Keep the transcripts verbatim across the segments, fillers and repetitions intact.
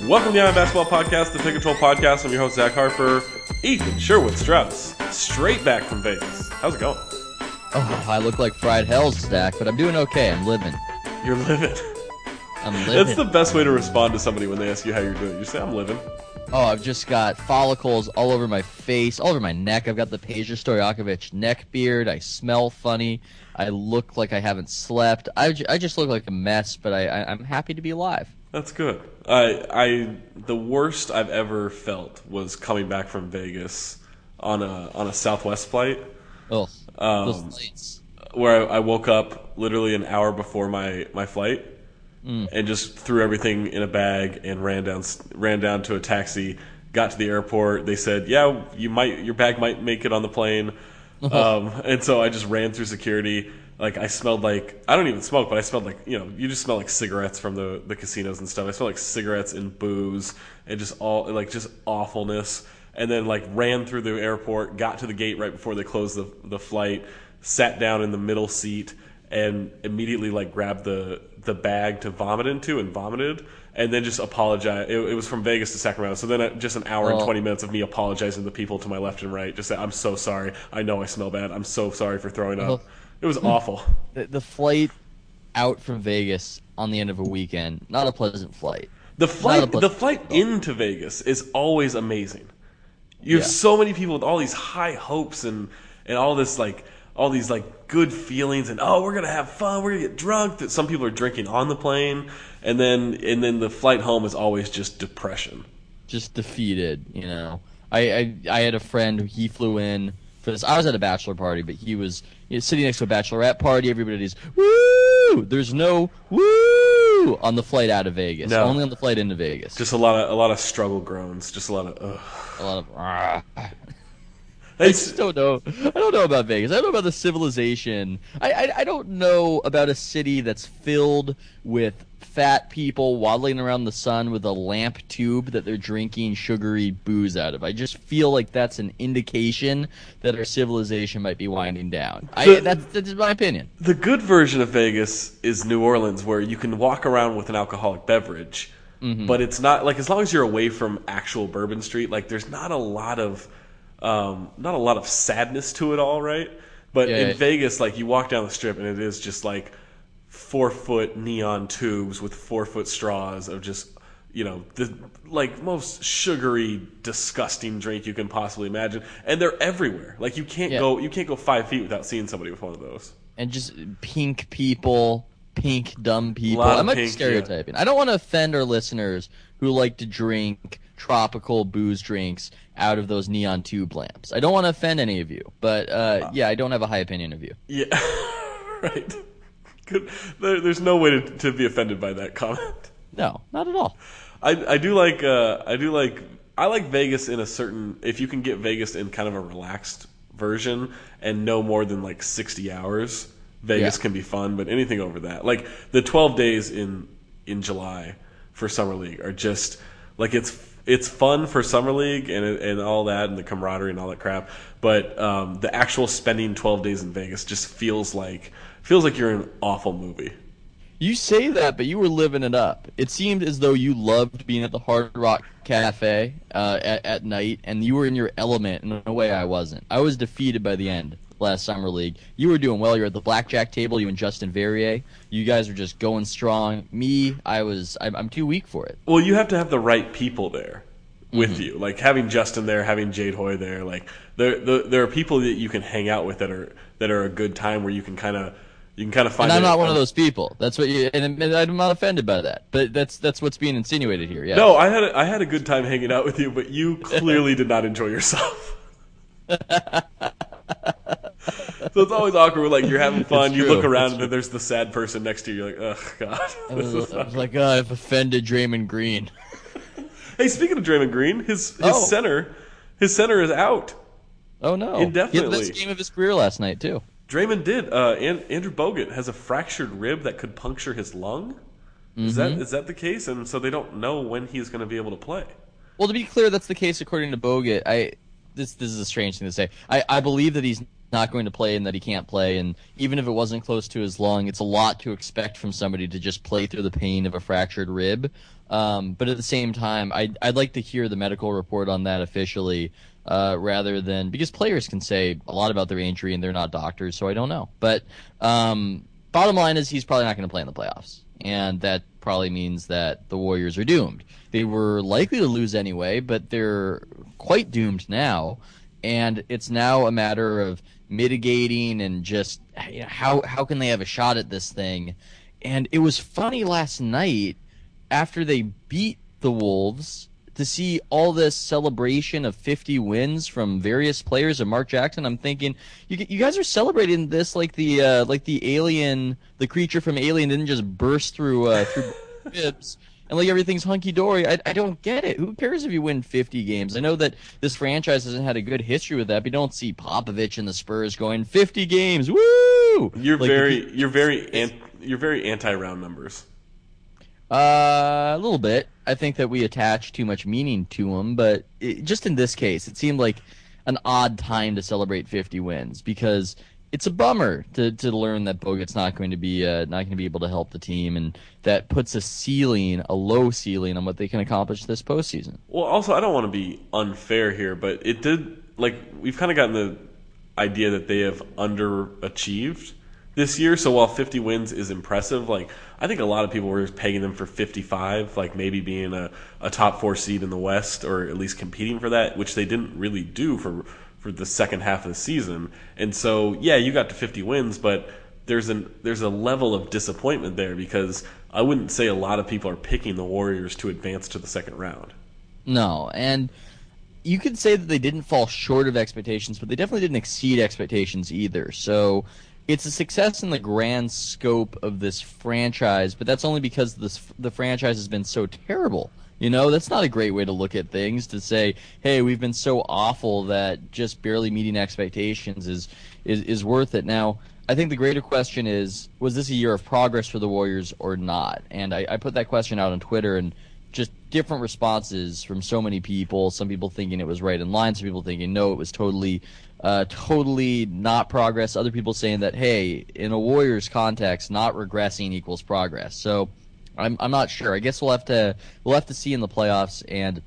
Welcome to the Iron Basketball Podcast, the Pick and Troll Podcast. I'm your host, Zach Harper. Ethan Sherwood Strauss, straight back from Vegas. How's it going? Oh, I look like fried hell's stack, but I'm doing okay. I'm living. You're living. I'm living. That's the best way to respond to somebody when they ask you how you're doing. You say, I'm living. Oh, I've just got follicles all over my face, all over my neck. I've got the Peja Stojakovic neck beard. I smell funny. I look like I haven't slept. I, I just look like a mess, but I, I, I'm happy to be alive. That's good. I, I, the worst I've ever felt was coming back from Vegas on a on a Southwest flight. Oh, um, those flights. Where I, I woke up literally an hour before my, my flight mm. and just threw everything in a bag and ran down ran down to a taxi. Got to the airport. They said, "Yeah, you might your bag might make it on the plane." um, and so I just ran through security. Like, I smelled like, I don't even smoke, but I smelled like, you know, you just smell like cigarettes from the, the casinos and stuff. I smelled like cigarettes and booze and just all, like, just awfulness. And then, like, ran through the airport, got to the gate right before they closed the, the flight, sat down in the middle seat, and immediately, like, grabbed the, the bag to vomit into and vomited. And then just apologize. It, it was from Vegas to Sacramento. So then uh, just an hour oh. and twenty minutes of me apologizing to the people to my left and right. Just say, I'm so sorry. I know I smell bad. I'm so sorry for throwing up. Oh. It was awful. The, the flight out from Vegas on the end of a weekend, not a pleasant flight. The flight the flight into Vegas is always amazing. You have yeah. so many people with all these high hopes and, and all this like all these like good feelings and oh, we're gonna have fun, we're gonna get drunk. That some people are drinking on the plane, and then and then the flight home is always just depression. Just defeated, you know. I I, I had a friend who he flew in for this. I was at a bachelor party, but he was you know, sitting next to a bachelorette party. Everybody's woo. There's no woo on the flight out of Vegas. No. Only on the flight into Vegas. Just a lot of a lot of struggle groans. Just a lot of ugh. a lot of. Uh, I just don't know. I don't know about Vegas. I don't know about the civilization. I, I I don't know about a city that's filled with fat people waddling around the sun with a lamp tube that they're drinking sugary booze out of. I just feel like that's an indication that our civilization might be winding down. I, the, that's, that's my opinion. The good version of Vegas is New Orleans, where you can walk around with an alcoholic beverage, mm-hmm. but it's not like as long as you're away from actual Bourbon Street, like there's not a lot of um, not a lot of sadness to it all, right? But yeah, in yeah. Vegas, like you walk down the strip and it is just like four foot neon tubes with four foot straws of just, you know, the like most sugary, disgusting drink you can possibly imagine, and they're everywhere. Like you can't yeah. go, you can't go five feet without seeing somebody with one of those. And just pink people, pink dumb people. I might pink, be stereotyping. Yeah. I don't want to offend our listeners who like to drink tropical booze drinks out of those neon tube lamps. I don't want to offend any of you, but uh, yeah, I don't have a high opinion of you. Yeah, right. There, there's no way to, to be offended by that comment. No, not at all. I, I do like uh, I do like I like Vegas in a certain if you can get Vegas in kind of a relaxed version and no more than like sixty hours, Vegas yeah. can be fun. But anything over that, like the twelve days in in July for Summer League, are just like it's it's fun for Summer League and and all that and the camaraderie and all that crap. But um, the actual spending twelve days in Vegas just feels like. Feels like you're in an awful movie. You say that, but you were living it up. It seemed as though you loved being at the Hard Rock Cafe uh, at, at night, and you were in your element in a way I wasn't. I was defeated by the end last Summer League. You were doing well. You were at the blackjack table, you and Justin Verrier. You guys were just going strong. Me, I was, I'm, I'm too weak for it. Well, you have to have the right people there with mm-hmm. you. Like having Justin there, having Jade Hoy there. Like there, the, there are people that you can hang out with that are that are a good time where you can kind of. You can kind of find. And I'm it, not one of those people. That's what you. And I'm not offended by that. But that's that's what's being insinuated here. Yeah. No, I had a, I had a good time hanging out with you, but you clearly did not enjoy yourself. So it's always awkward. Like you're having fun, you look around, and then there's the sad person next to you. You're like, oh god. I was, I was like, oh, I've offended Draymond Green. Hey, speaking of Draymond Green, his his oh. center, his center is out. Oh no! Indefinitely. He had the best game of his career last night too. Draymond did. Uh, and Andrew Bogut has a fractured rib that could puncture his lung. Is mm-hmm. that is that the case? And so they don't know when he's going to be able to play. Well, to be clear, that's the case according to Bogut. I this this is a strange thing to say. I, I believe that he's not going to play and that he can't play. And even if it wasn't close to his lung, it's a lot to expect from somebody to just play through the pain of a fractured rib. Um, but at the same time, I'd, I'd like to hear the medical report on that officially, uh, rather than, because players can say a lot about their injury and they're not doctors, so I don't know. But um, bottom line is he's probably not going to play in the playoffs. And that probably means that the Warriors are doomed. They were likely to lose anyway, but they're quite doomed now. And it's now a matter of mitigating and just, you know, how how can they have a shot at this thing? And it was funny last night after they beat the Wolves to see all this celebration of fifty wins from various players of Mark Jackson. I'm thinking, you you guys are celebrating this like the uh, like the alien, the creature from Alien didn't just burst through uh, through ribs. And like everything's hunky dory. I, I don't get it. Who cares if you win fifty games? I know that this franchise hasn't had a good history with that, but you don't see Popovich and the Spurs going fifty games. Woo! You're like very the, you're very an, you're very anti round numbers. Uh, a little bit. I think that we attach too much meaning to them, but it, just in this case, it seemed like an odd time to celebrate fifty wins because it's a bummer to, to learn that Bogut's not going to be uh, not going to be able to help the team, and that puts a ceiling, a low ceiling, on what they can accomplish this postseason. Well, also, I don't want to be unfair here, but it did, like, we've kind of gotten the idea that they have underachieved this year. So while fifty wins is impressive, like, I think a lot of people were pegging them for fifty-five, like maybe being a, a top four seed in the West, or at least competing for that, which they didn't really do for for the second half of the season. And so, yeah, you got to fifty wins, but there's an there's a level of disappointment there because I wouldn't say a lot of people are picking the Warriors to advance to the second round. No, and you could say that they didn't fall short of expectations, but they definitely didn't exceed expectations either. So it's a success in the grand scope of this franchise, but that's only because this, the franchise has been so terrible. You know, that's not a great way to look at things, to say, hey, we've been so awful that just barely meeting expectations is, is, is worth it. Now, I think the greater question is, was this a year of progress for the Warriors or not? And I, I put that question out on Twitter, and just different responses from so many people. Some people thinking it was right in line, some people thinking, no, it was totally uh, totally not progress. Other people saying that, hey, in a Warriors context, not regressing equals progress. So I'm I'm not sure. I guess we'll have to we'll have to see in the playoffs, and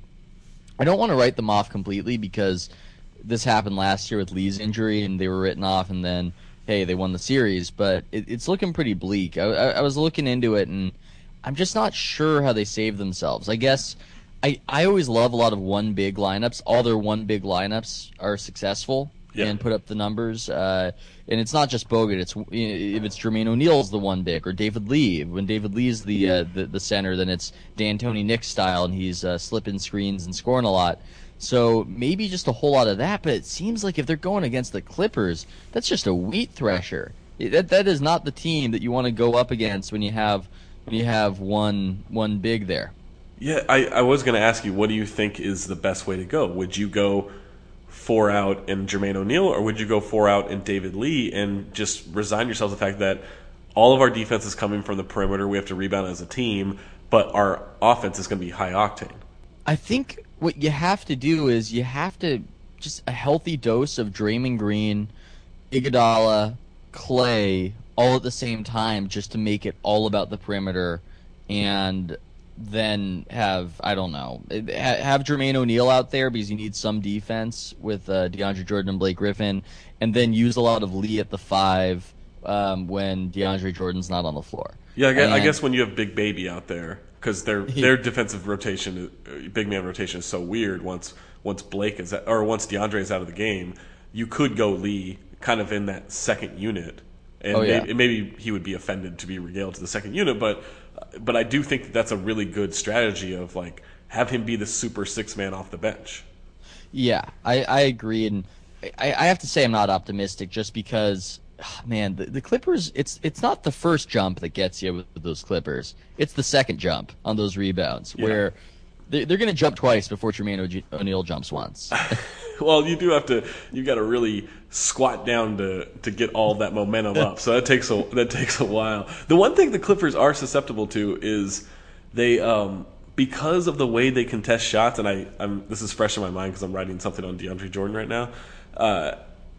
I don't want to write them off completely because this happened last year with Lee's injury, and they were written off, and then hey, they won the series. But it, it's looking pretty bleak. I, I, I was looking into it, and I'm just not sure how they save themselves. I guess I I always love a lot of one big lineups. All their one big lineups are successful. Yeah. And put up the numbers. Uh, and it's not just Bogut. It's if it's Jermaine O'Neal's the one big, or David Lee. When David Lee's the uh, the, the center, then it's D'Antoni Nick style, and he's uh, slipping screens and scoring a lot. So maybe just a whole lot of that. But it seems like if they're going against the Clippers, that's just a wheat thresher. That that is not the team that you want to go up against when you have when you have one one big there. Yeah, I, I was going to ask you, what do you think is the best way to go? Would you go four out in Jermaine O'Neal, or would you go four out in David Lee and just resign yourself to the fact that all of our defense is coming from the perimeter, we have to rebound as a team, but our offense is going to be high octane? I think what you have to do is you have to just a healthy dose of Draymond Green, Iguodala, Clay, all at the same time, just to make it all about the perimeter, and then have, I don't know, have Jermaine O'Neal out there because you need some defense with uh, DeAndre Jordan and Blake Griffin, and then use a lot of Lee at the five um, when DeAndre Jordan's not on the floor. Yeah, I guess, and, I guess when you have Big Baby out there, because their their defensive rotation, big man rotation, is so weird. Once once Blake is at, or once DeAndre is out of the game, you could go Lee kind of in that second unit, and oh, yeah. maybe, maybe he would be offended to be regaled to the second unit, but. But I do think that that's a really good strategy of, like, have him be the super six man off the bench. Yeah, I, I agree, and I, I have to say I'm not optimistic just because, man, the, the Clippers, it's it's not the first jump that gets you with those Clippers. It's the second jump on those rebounds yeah. where they're, they're going to jump twice before Jermaine O'Neal jumps once. Well, you do have to. You got to really squat down to to get all that momentum up. So that takes a that takes a while. The one thing the Clippers are susceptible to is they, um, because of the way they contest shots. And I, I'm this is fresh in my mind because I'm writing something on DeAndre Jordan right now. Uh,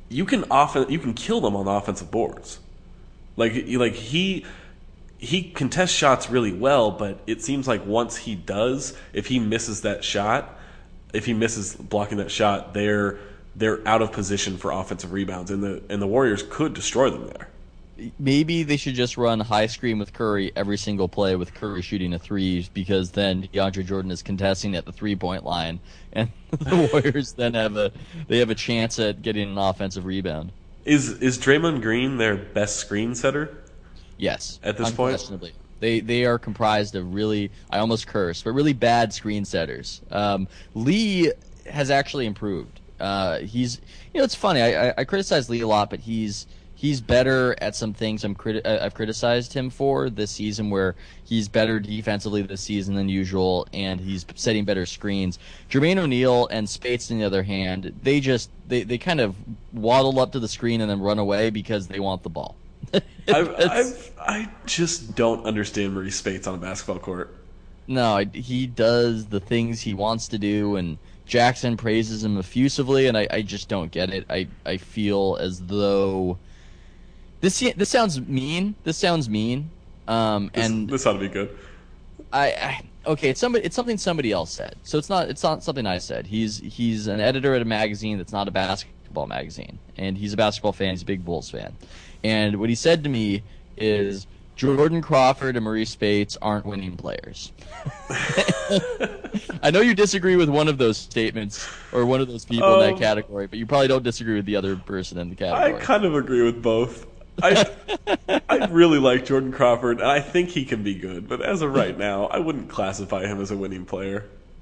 you can often you can kill them on the offensive boards. Like like he he contests shots really well, but it seems like once he does, if he misses that shot, if he misses blocking that shot, they're they're out of position for offensive rebounds, and the and the Warriors could destroy them there. Maybe they should just run high screen with Curry every single play with Curry shooting a three, because then DeAndre Jordan is contesting at the three-point line, and the Warriors then have a they have a chance at getting an offensive rebound. Is is Draymond Green their best screen setter? Yes, at this unquestionably. point. They they are comprised of really, I almost cursed, but really bad screen setters. Um, Lee has actually improved. Uh, he's you know it's funny. I, I I criticize Lee a lot, but he's. He's better at some things I'm criti- I've criticized him for this season, where he's better defensively this season than usual, and he's setting better screens. Jermaine O'Neal and Spates, on the other hand, they just they, they kind of waddle up to the screen and then run away because they want the ball. I've, I've, I just don't understand Maurice Spates on a basketball court. No, he does the things he wants to do, and Jackson praises him effusively, and I, I just don't get it. I, I feel as though... This this sounds mean. This sounds mean. Um, this, and this ought to be good. I, I okay. It's somebody. It's something somebody else said. So it's not. It's not something I said. He's he's an editor at a magazine that's not a basketball magazine, and he's a basketball fan. He's a big Bulls fan. And what he said to me is, Jordan Crawford and Maurice Spates aren't winning players. I know you disagree with one of those statements or one of those people um, in that category, but you probably don't disagree with the other person in the category. I kind of agree with both. I I really like Jordan Crawford, and I think he can be good. But as of right now, I wouldn't classify him as a winning player.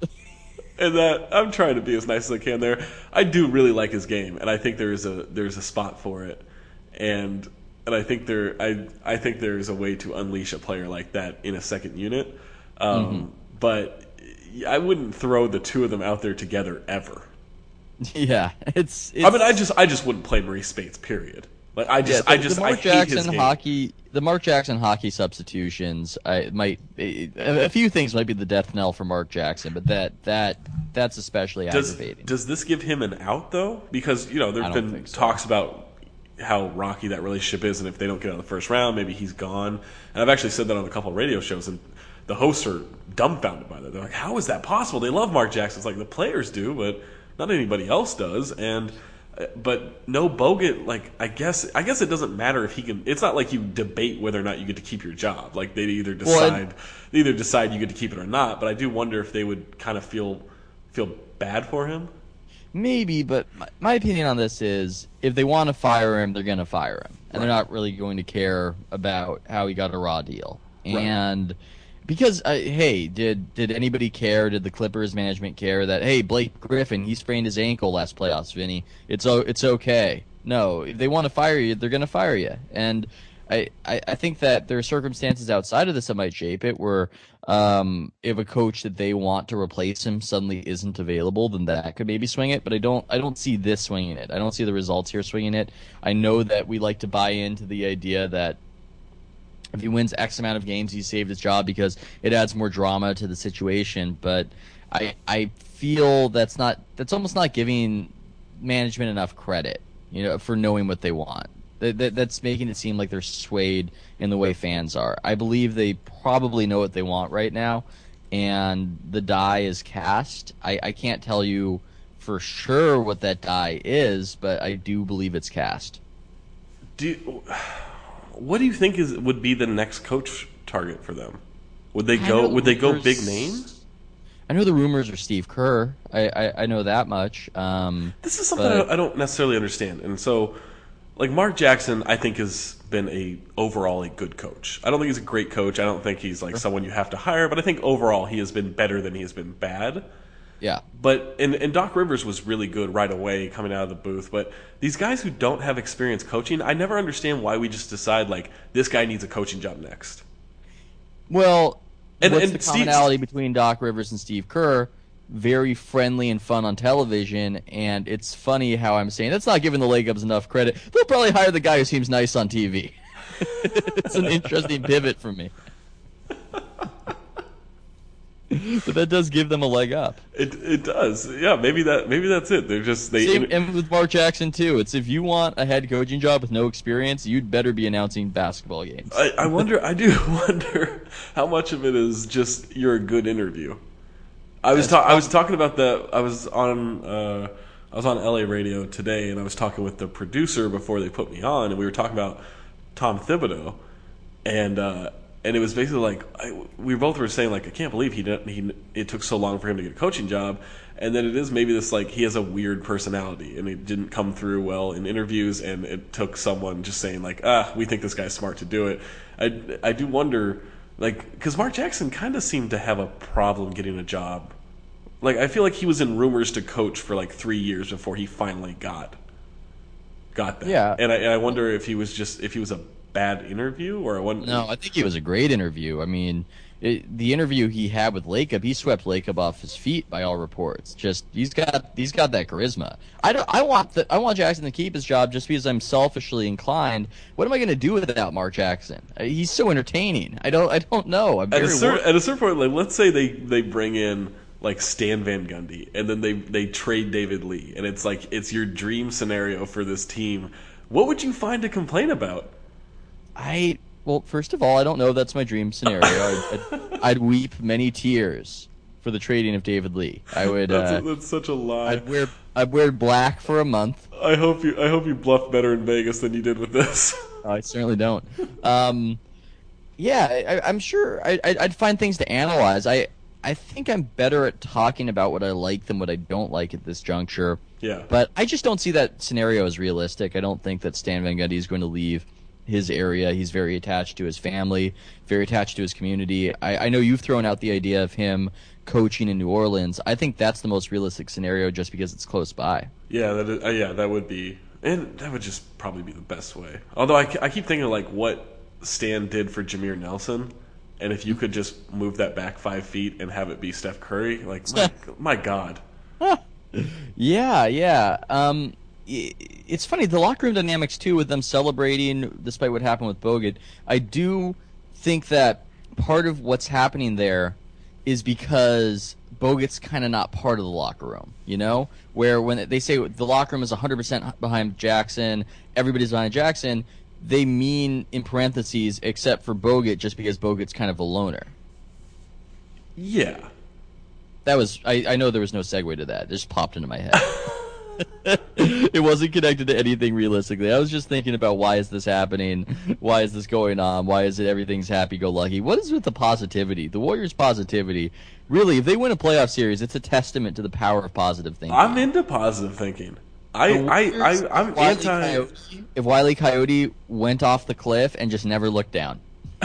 And that I'm trying to be as nice as I can there. I do really like his game, and I think there is a there's a spot for it. And and I think there I I think there is a way to unleash a player like that in a second unit. Um, mm-hmm. But I wouldn't throw the two of them out there together ever. Yeah, it's, it's. I mean, I just I just wouldn't play Maurice Spates. Period. Like I just, yeah, the, I just, the Mark I hate Jackson his game. hockey, the Mark Jackson hockey substitutions. I might a few things might be the death knell for Mark Jackson, but that that that's especially does, aggravating. Does this give him an out though? Because you know there've been so. talks about how rocky that relationship is, and if they don't get out of the first round, maybe he's gone. And I've actually said that on a couple of radio shows, and the hosts are dumbfounded by that. They're like, "How is that possible? They love Mark Jackson." It's like the players do, but not anybody else does, and. But no Bogut, like I guess I guess it doesn't matter if he can. It's not like you debate whether or not you get to keep your job. Like they either decide well, they either decide you get to keep it or not. But I do wonder if they would kind of feel feel bad for him. Maybe, but my, my opinion on this is if they want to fire him, they're going to fire him, and right. they're not really going to care about how he got a raw deal. Right. And because uh, hey, did did anybody care? Did the Clippers management care that hey, Blake Griffin, he sprained his ankle last playoffs, Vinny? It's it's okay. No, if they want to fire you, they're going to fire you. And I, I I think that there are circumstances outside of this that might shape it, where um, if a coach that they want to replace him suddenly isn't available, then that could maybe swing it. But I don't I don't see this swinging it. I don't see the results here swinging it. I know that we like to buy into the idea that if he wins X amount of games, he saved his job because it adds more drama to the situation. But I I feel that's not that's almost not giving management enough credit, you know, for knowing what they want. That, that that's making it seem like they're swayed in the way fans are. I believe they probably know what they want right now, and the die is cast. I, I can't tell you for sure what that die is, but I do believe it's cast. Do. You, What do you think is would be the next coach target for them? Would they go? Would they go big name? I know the rumors are Steve Kerr. I, I, I know that much. Um, this is something but... I don't necessarily understand. And so, like Mark Jackson, I think has been a overall a good coach. I don't think he's a great coach. I don't think he's like someone you have to hire. But I think overall he has been better than he has been bad. Yeah. But and, and Doc Rivers was really good right away coming out of the booth. But these guys who don't have experience coaching, I never understand why we just decide like this guy needs a coaching job next. Well, and, what's and the commonality between Doc Rivers and Steve Kerr? Very friendly and fun on television, and it's funny how I'm saying that's not giving the leg ups enough credit. They'll probably hire the guy who seems nice on T V. It's an interesting pivot for me. But that does give them a leg up. It it does. Yeah, maybe that maybe that's it. They're just they. Same, and with Mark Jackson too. It's if you want a head coaching job with no experience, you'd better be announcing basketball games. I, I wonder. I do wonder how much of it is just you're a good interview. I was ta- I was talking about the. I was on. Uh, I was on L A radio today, and I was talking with the producer before they put me on, and we were talking about Tom Thibodeau, and. Uh, And it was basically like I, we both were saying like I can't believe he didn't. He it took so long for him to get a coaching job, and then it is maybe this like he has a weird personality and it didn't come through well in interviews, and it took someone just saying like ah we think this guy's smart to do it. I I do wonder like because Mark Jackson kind of seemed to have a problem getting a job. Like I feel like he was in rumors to coach for like three years before he finally got got that. Yeah, and I, and I wonder if he was just if he was a bad interview or one. No, I think it was a great interview. I mean, it, the interview he had with Lacob, he swept Lacob off his feet by all reports. Just he's got he's got that charisma. I don't. I want the, I want Jackson to keep his job just because I'm selfishly inclined. What am I going to do without Mark Jackson? He's so entertaining. I don't. I don't know. I'm at very a certain at a certain point, like let's say they they bring in like Stan Van Gundy, and then they they trade David Lee, and it's like it's your dream scenario for this team. What would you find to complain about? I well, first of all, I don't know if that's my dream scenario. I'd, I'd, I'd weep many tears for the trading of David Lee. I would. That's, uh, a, that's such a lie. I'd wear I'd wear black for a month. I hope you I hope you bluff better in Vegas than you did with this. I certainly don't. Um, yeah, I, I'm sure I, I'd find things to analyze. I I think I'm better at talking about what I like than what I don't like at this juncture. Yeah. But I just don't see that scenario as realistic. I don't think that Stan Van Gundy is going to leave his area. He's very attached to his family, very attached to his community. I, I know you've thrown out the idea of him coaching in New Orleans. I think that's the most realistic scenario just because it's close by. Yeah, that is, uh, yeah, that would be, and that would just probably be the best way. Although I, I keep thinking like what Stan did for Jameer Nelson, and if you could just move that back five feet and have it be Steph Curry, like my, my God. Yeah, yeah. Um, it's funny, the locker room dynamics too, with them celebrating despite what happened with Bogut. I do think that part of what's happening there is because Bogut's kind of not part of the locker room, you know? Where when they say the locker room is one hundred percent behind Jackson, everybody's behind Jackson, they mean in parentheses except for Bogut just because Bogut's kind of a loner. Yeah. That was, I, I know there was no segue to that. It just popped into my head. It wasn't connected to anything realistically. I was just thinking about why is this happening? Why is this going on? Why is it everything's happy-go-lucky? What is with the positivity? The Warriors' positivity. Really, if they win a playoff series, it's a testament to the power of positive thinking. I'm into positive thinking. I, I, I, I'm Wile E. anti... Coyote, if Wile E. Coyote went off the cliff and just never looked down.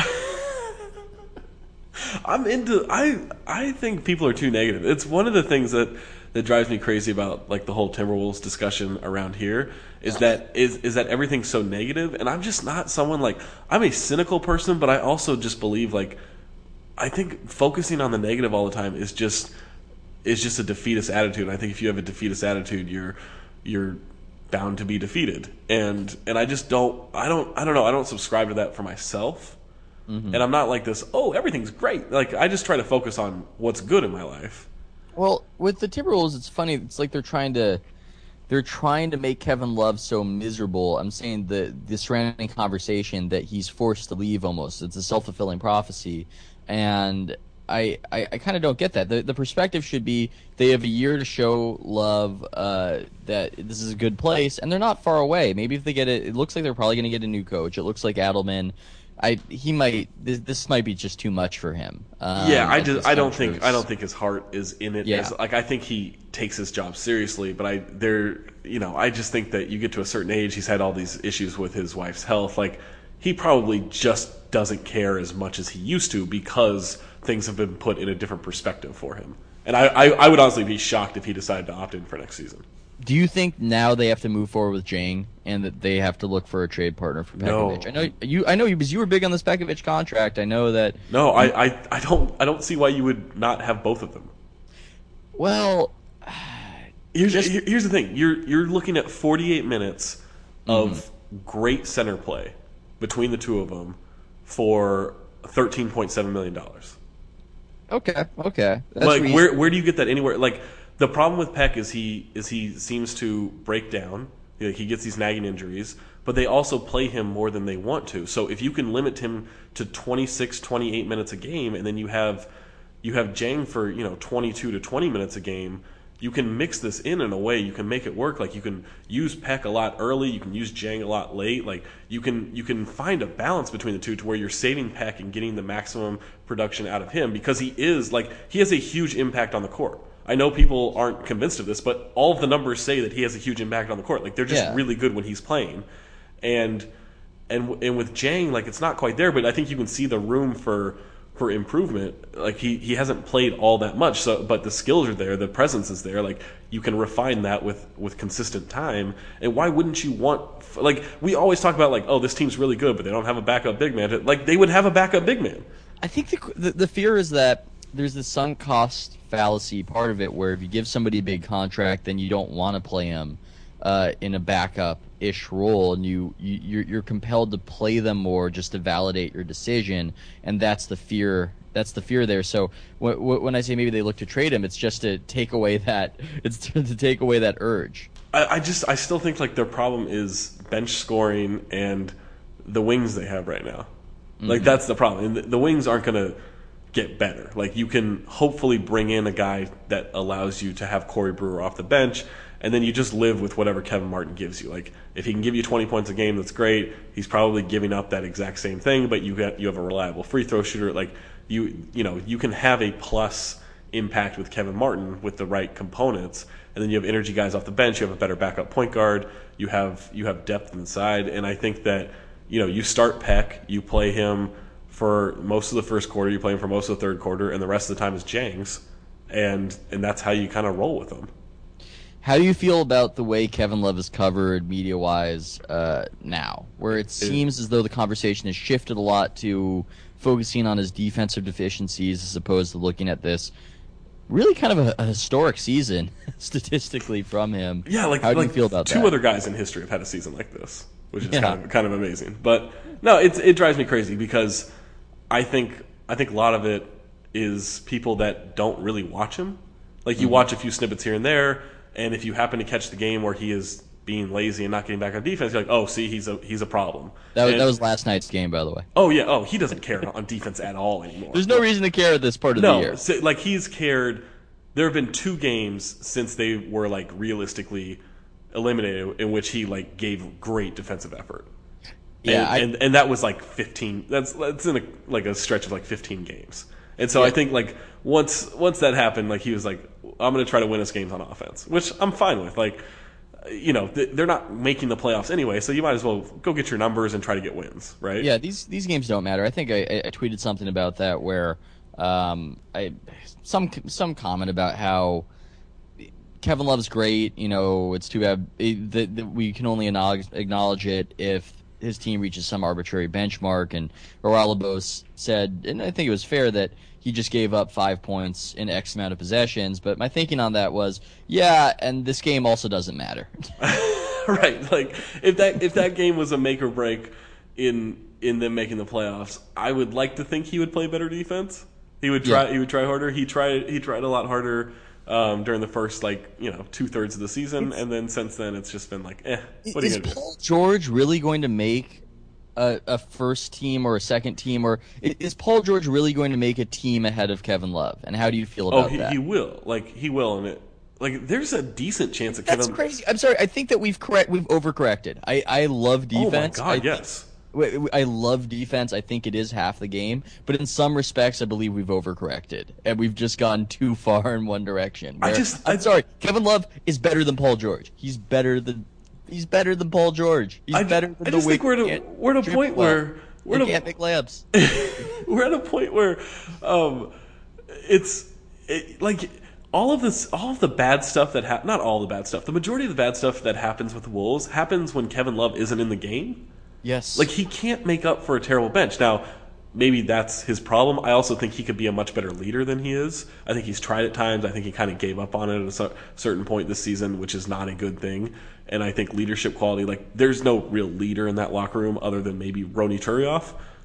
I'm into... I, I think people are too negative. It's one of the things that... that drives me crazy about like the whole Timberwolves discussion around here is that is is that everything's so negative, and I'm just not someone like I'm a cynical person, but I also just believe like I think focusing on the negative all the time is just is just a defeatist attitude. And I think if you have a defeatist attitude, you're you're bound to be defeated. And and I just don't I don't I don't know, I don't subscribe to that for myself. Mm-hmm. And I'm not like this, oh, everything's great. Like I just try to focus on what's good in my life. Well, with the Timberwolves, it's funny. It's like they're trying to, they're trying to make Kevin Love so miserable. I'm saying the the surrounding conversation that he's forced to leave almost. It's a self-fulfilling prophecy, and I I, I kind of don't get that. The the perspective should be they have a year to show Love uh, that this is a good place, and they're not far away. Maybe if they get it, it looks like they're probably going to get a new coach. It looks like Adelman. I he might this, this might be just too much for him. Um, yeah, I just I don't think I don't think his heart is in it. Yeah. As, like I think he takes his job seriously, but I there you know I just think that you get to a certain age, he's had all these issues with his wife's health. Like he probably just doesn't care as much as he used to because things have been put in a different perspective for him. And I I, I would honestly be shocked if he decided to opt in for next season. Do you think now they have to move forward with Jang and that they have to look for a trade partner for Pekovic? No. I know you. I know you because you were big on this Pekovic contract. I know that. No, I, I, I don't I don't see why you would not have both of them. Well, here's just, here's the thing. You're you're looking at forty-eight minutes of mm-hmm. great center play between the two of them for thirteen point seven million dollars. Okay, okay. That's like reason- where where do you get that anywhere? Like the problem with Peck is he is he seems to break down. Like, he gets these nagging injuries, but they also play him more than they want to. So if you can limit him to twenty-six, twenty-eight minutes a game, and then you have you have Jang for you know twenty-two to twenty minutes a game, you can mix this in in a way. You can make it work. Like you can use Peck a lot early, you can use Jang a lot late. Like you can you can find a balance between the two to where you're saving Peck and getting the maximum production out of him because he is like he has a huge impact on the court. I know people aren't convinced of this, but all of the numbers say that he has a huge impact on the court. Like they're just Yeah. really good when he's playing, and and and with Jang, like it's not quite there, but I think you can see the room for for improvement. Like he, he hasn't played all that much, so but the skills are there, the presence is there. Like you can refine that with with consistent time. And why wouldn't you want? Like we always talk about, like oh this team's really good, but they don't have a backup big man. Like they would have a backup big man. I think the, the the fear is that there's the sunk cost fallacy part of it, where if you give somebody a big contract, then you don't want to play him uh, in a backup-ish role, and you, you you're, you're compelled to play them more just to validate your decision, and that's the fear. That's the fear there. So w- w- when I say maybe they look to trade him, it's just to take away that it's to, to take away that urge. I, I just I still think like their problem is bench scoring and the wings they have right now. Like mm-hmm. that's the problem. And the, the wings aren't going to get better. Like you can hopefully bring in a guy that allows you to have Corey Brewer off the bench, and then you just live with whatever Kevin Martin gives you. Like if he can give you twenty points a game, that's great. He's probably giving up that exact same thing, but you get you have a reliable free throw shooter. Like you you know you can have a plus impact with Kevin Martin with the right components, and then you have energy guys off the bench. You have a better backup point guard. You have you have depth inside, and I think that you know you start Peck, you play him for most of the first quarter, you play him for most of the third quarter, and the rest of the time is Jang's, and and that's how you kind of roll with them. How do you feel about the way Kevin Love is covered media-wise uh, now, where it seems as though the conversation has shifted a lot to focusing on his defensive deficiencies as opposed to looking at this really kind of a, a historic season statistically from him? Yeah, like, how do like you feel about two that? Two other guys in history have had a season like this, which is Yeah. kind of kind of amazing. But no, it's it drives me crazy because I think I think a lot of it is people that don't really watch him. Like you mm-hmm. watch a few snippets here and there, and if you happen to catch the game where he is being lazy and not getting back on defense, you're like, oh, see, he's a he's a problem. That was, and, that was last night's game, by the way. Oh yeah, oh he doesn't care on defense at all anymore. There's no reason to care at this part of no, the year. So, like he's cared. There have been two games since they were like realistically eliminated in which he like gave great defensive effort. Yeah, and, I, and and that was like fifteen. That's that's in a like a stretch of like fifteen games. And so yeah. I think like once once that happened, like he was like, I'm going to try to win us games on offense, which I'm fine with. Like, you know, they're not making the playoffs anyway, so you might as well go get your numbers and try to get wins, right? Yeah, these these games don't matter. I think I, I tweeted something about that where um, I some some comment about how Kevin Love's great. You know, it's too bad that, that we can only acknowledge, acknowledge it if his team reaches some arbitrary benchmark. And Oralabos said, and I think it was fair, that he just gave up five points in X amount of possessions. But my thinking on that was, yeah, and this game also doesn't matter. Right. Like if that if that game was a make or break in in them making the playoffs, I would like to think he would play better defense. He would try. Yeah. He would try harder. He tried. He tried a lot harder um, during the first, like you know, two thirds of the season, it's, and then since then it's just been like, eh. What are you gonna Paul do? George really going to make a, a first team or a second team, or is Paul George really going to make a team ahead of Kevin Love? And how do you feel about oh, he, that? he will. Like he will, and it. Like there's a decent chance that That's Kevin. crazy. I'm sorry. I think that we've correct. We've overcorrected. I, I love defense. Oh my god, I, yes. I love defense. I think it is half the game, but in some respects, I believe we've overcorrected and we've just gone too far in one direction. I just, I'm I, sorry. Kevin Love is better than Paul George. He's better than he's better than Paul George. He's I, better than I the just think we're at a, we're at a point where we're at a, can't make layups. We're at a point where um, it's it, like all of this, all of the bad stuff that ha- not all the bad stuff. The majority of the bad stuff that happens with the Wolves happens when Kevin Love isn't in the game. Yes. Like, he can't make up for a terrible bench. Now, maybe that's his problem. I also think he could be a much better leader than he is. I think he's tried at times. I think he kind of gave up on it at a certain point this season, which is not a good thing. And I think leadership quality, like, there's no real leader in that locker room other than maybe Rony Turioff.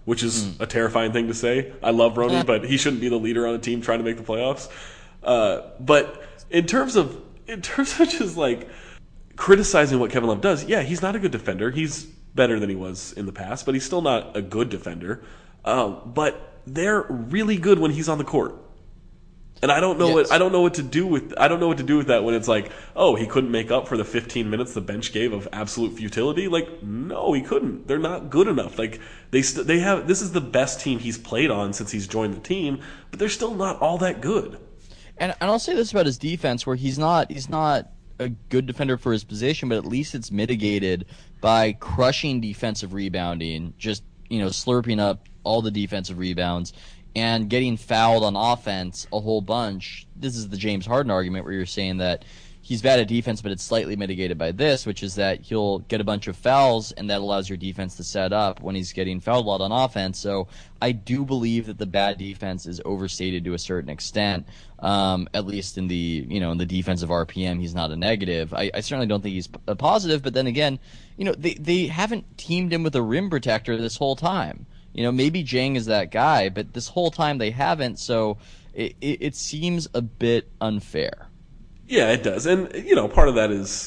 which is mm. a terrifying thing to say. I love Roney, but he shouldn't be the leader on a team trying to make the playoffs. Uh, but in terms of in terms of just like criticizing what Kevin Love does, yeah, he's not a good defender. He's better than he was in the past, but he's still not a good defender. Um, but they're really good when he's on the court. And I don't know yes. what I don't know what to do with I don't know what to do with that when it's like, oh, he couldn't make up for the fifteen minutes the bench gave of absolute futility. Like, no, he couldn't. They're not good enough. Like they st- they have this is the best team he's played on since he's joined the team, but they're still not all that good. And and I'll say this about his defense, where he's not he's not a good defender for his position, but at least it's mitigated by crushing defensive rebounding, just you know slurping up all the defensive rebounds. And getting fouled on offense a whole bunch. This is the James Harden argument where you're saying that he's bad at defense, but it's slightly mitigated by this, which is that he'll get a bunch of fouls, and that allows your defense to set up when he's getting fouled a lot on offense. So I do believe that the bad defense is overstated to a certain extent, um, at least in the you know in the defensive R P M. He's not a negative. I, I certainly don't think he's a positive, but then again, you know they they haven't teamed him with a rim protector this whole time. You know, maybe Jang is that guy, but this whole time they haven't, so it, it, it seems a bit unfair. Yeah, it does. And, you know, part of that is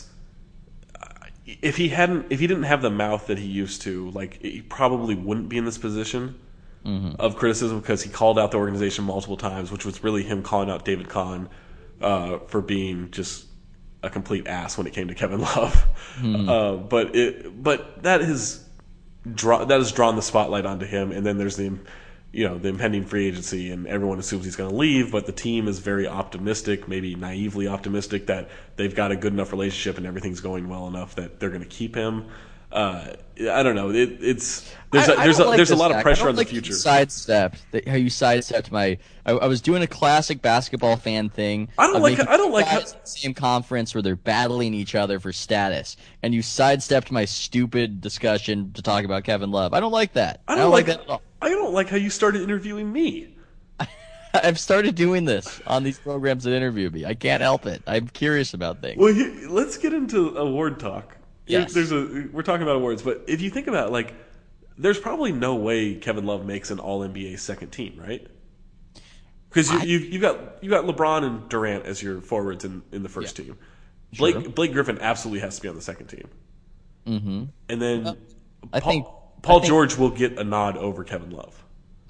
if he hadn't, if he didn't have the mouth that he used to, like, he probably wouldn't be in this position mm-hmm. of criticism because he called out the organization multiple times, which was really him calling out David Kahn uh, for being just a complete ass when it came to Kevin Love. Mm-hmm. Uh, but it, but that is... Draw, that has drawn the spotlight onto him, and then there's the, you know, the impending free agency, and everyone assumes he's going to leave. But the team is very optimistic, maybe naively optimistic, that they've got a good enough relationship and everything's going well enough that they're going to keep him. Uh, I don't know. It, it's there's a, I, there's I a, like there's a lot fact. of pressure I don't on like the future. You sidestepped how you sidestepped my. I, I was doing a classic basketball fan thing. I don't like. I don't like how, the same conference where they're battling each other for status, and you sidestepped my stupid discussion to talk about Kevin Love. I don't like that. I don't, I don't like, like that at all. I don't like how you started interviewing me. I've started doing this on these programs that interview me. I can't help it. I'm curious about things. Well, here, let's get into award talk. Yes. There's a we're talking about awards, but if you think about it, like, there's probably no way Kevin Love makes an All N B A second team, right? Because you, you you got you got LeBron and Durant as your forwards in, in the first yeah. team. Blake sure. Blake Griffin absolutely has to be on the second team. Mm-hmm. And then well, I Paul, think Paul I think, George will get a nod over Kevin Love.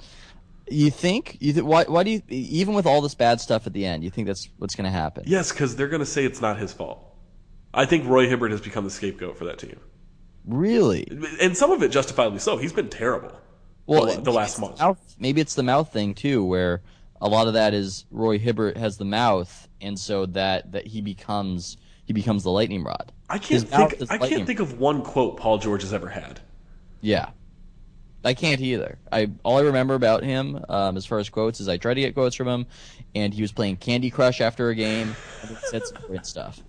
You think? You th- why? Why do you? Even with all this bad stuff at the end, you think that's what's going to happen? Yes, because they're going to say it's not his fault. I think Roy Hibbert has become the scapegoat for that team. Really? And some of it justifiably so. He's been terrible. Well, the, the last month. Mouth, maybe it's the mouth thing too, where a lot of that is Roy Hibbert has the mouth, and so that, that he becomes he becomes the lightning rod. I can't think. I can't think of one quote Paul George has ever had. Yeah, I can't either. I all I remember about him, um, as far as quotes, is I tried to get quotes from him, and he was playing Candy Crush after a game, and he said some great stuff.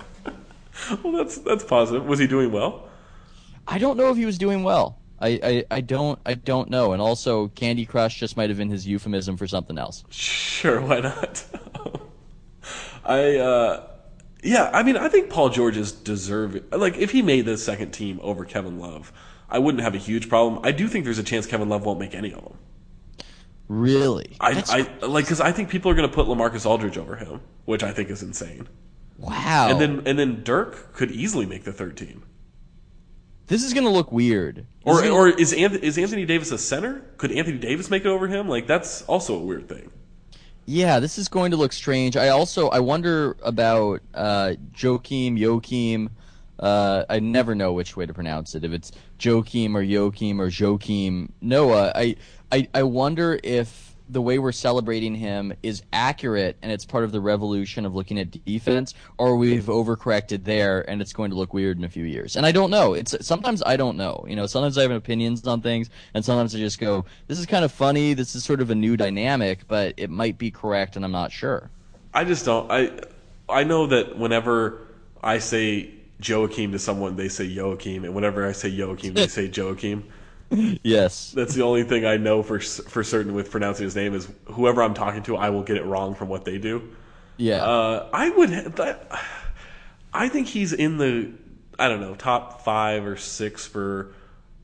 Well, that's that's positive. Was he doing well? I don't know if he was doing well. I, I, I don't I don't know. And also, Candy Crush just might have been his euphemism for something else. Sure, why not? I uh, yeah, I mean, I think Paul George is deserving. Like, if he made the second team over Kevin Love, I wouldn't have a huge problem. I do think there's a chance Kevin Love won't make any of them. Really? I, I like because I think people are going to put LaMarcus Aldridge over him, which I think is insane. Wow. And then and then Dirk could easily make the third team. This is going to look weird. Or gonna... or is Anthony, is Anthony Davis a center? Could Anthony Davis make it over him? Like, that's also a weird thing. Yeah, this is going to look strange. I also I wonder about uh, Joakim, Joakim. Uh, I never know which way to pronounce it. If it's Joakim or Joakim or Joakim Noah. I, I I wonder if the way we're celebrating him is accurate and it's part of the revolution of looking at defense, or we've overcorrected there and it's going to look weird in a few years. And I don't know. It's sometimes I don't know. You know, sometimes I have opinions on things, and sometimes I just go, this is kind of funny, this is sort of a new dynamic, but it might be correct and I'm not sure. I just don't I I know that whenever I say Joakim to someone, they say Joakim, and whenever I say Joakim, they say Joakim. Yes. That's the only thing I know for for certain with pronouncing his name is whoever I'm talking to, I will get it wrong from what they do. Yeah. Uh, I would. That, I think he's in the, I don't know, top five or six for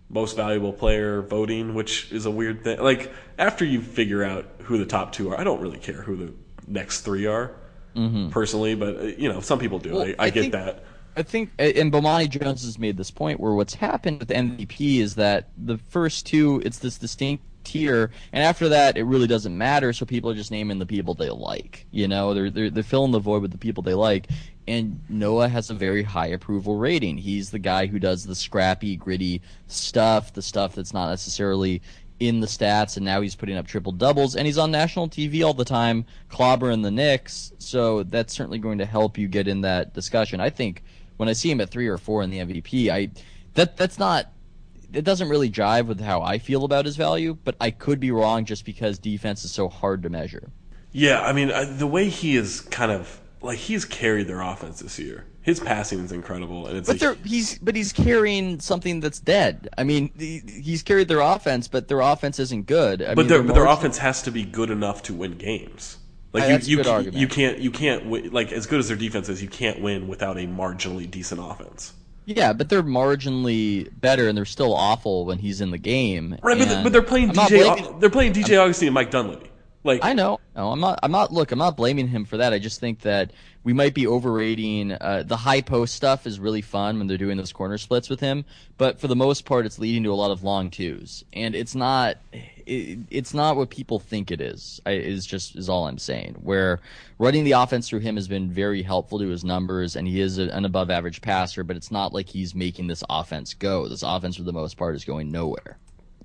most valuable player voting, which is a weird thing. Like, after you figure out who the top two are, I don't really care who the next three are, mm-hmm. personally, but, uh, you know, some people do. Well, I, I, I get think, that. I think, and Bomani Jones has made this point where what's happened with M V P is that the first two, it's this distinct tier, and after that, it really doesn't matter, so people are just naming the people they like. You know, they're, they're, they're filling the void with the people they like. And Noah has a very high approval rating. He's the guy who does the scrappy, gritty stuff, the stuff that's not necessarily in the stats, and now he's putting up triple doubles, and he's on national T V all the time, clobbering the Knicks. So that's certainly going to help you get in that discussion. I think when I see him at three or four in the M V P, I that that's not it doesn't really jive with how I feel about his value, but I could be wrong just because defense is so hard to measure. Yeah, I mean, the way he is kind of like he's carried their offense this year. His passing is incredible, and it's. But a, he's but he's carrying something that's dead. I mean, he, he's carried their offense, but their offense isn't good. I but mean, their but their margin- offense has to be good enough to win games. Like I, you, that's a you, good you, argument. you can't you can't win, like as good as their defense is, you can't win without a marginally decent offense. Yeah, but they're marginally better, and they're still awful when he's in the game. Right, but, but they're playing I'm D J. blaming, they're playing D J Augustine and Mike Dunleavy. Like I know, no, I'm not. I'm not. Look, I'm not blaming him for that. I just think that we might be overrating uh, the high post stuff. Is really fun when they're doing those corner splits with him, but for the most part, it's leading to a lot of long twos, and it's not. It, it's not what people think it is. I, is just is all I'm saying. Where running the offense through him has been very helpful to his numbers, and he is a, an above average passer. But it's not like he's making this offense go. This offense, for the most part, is going nowhere.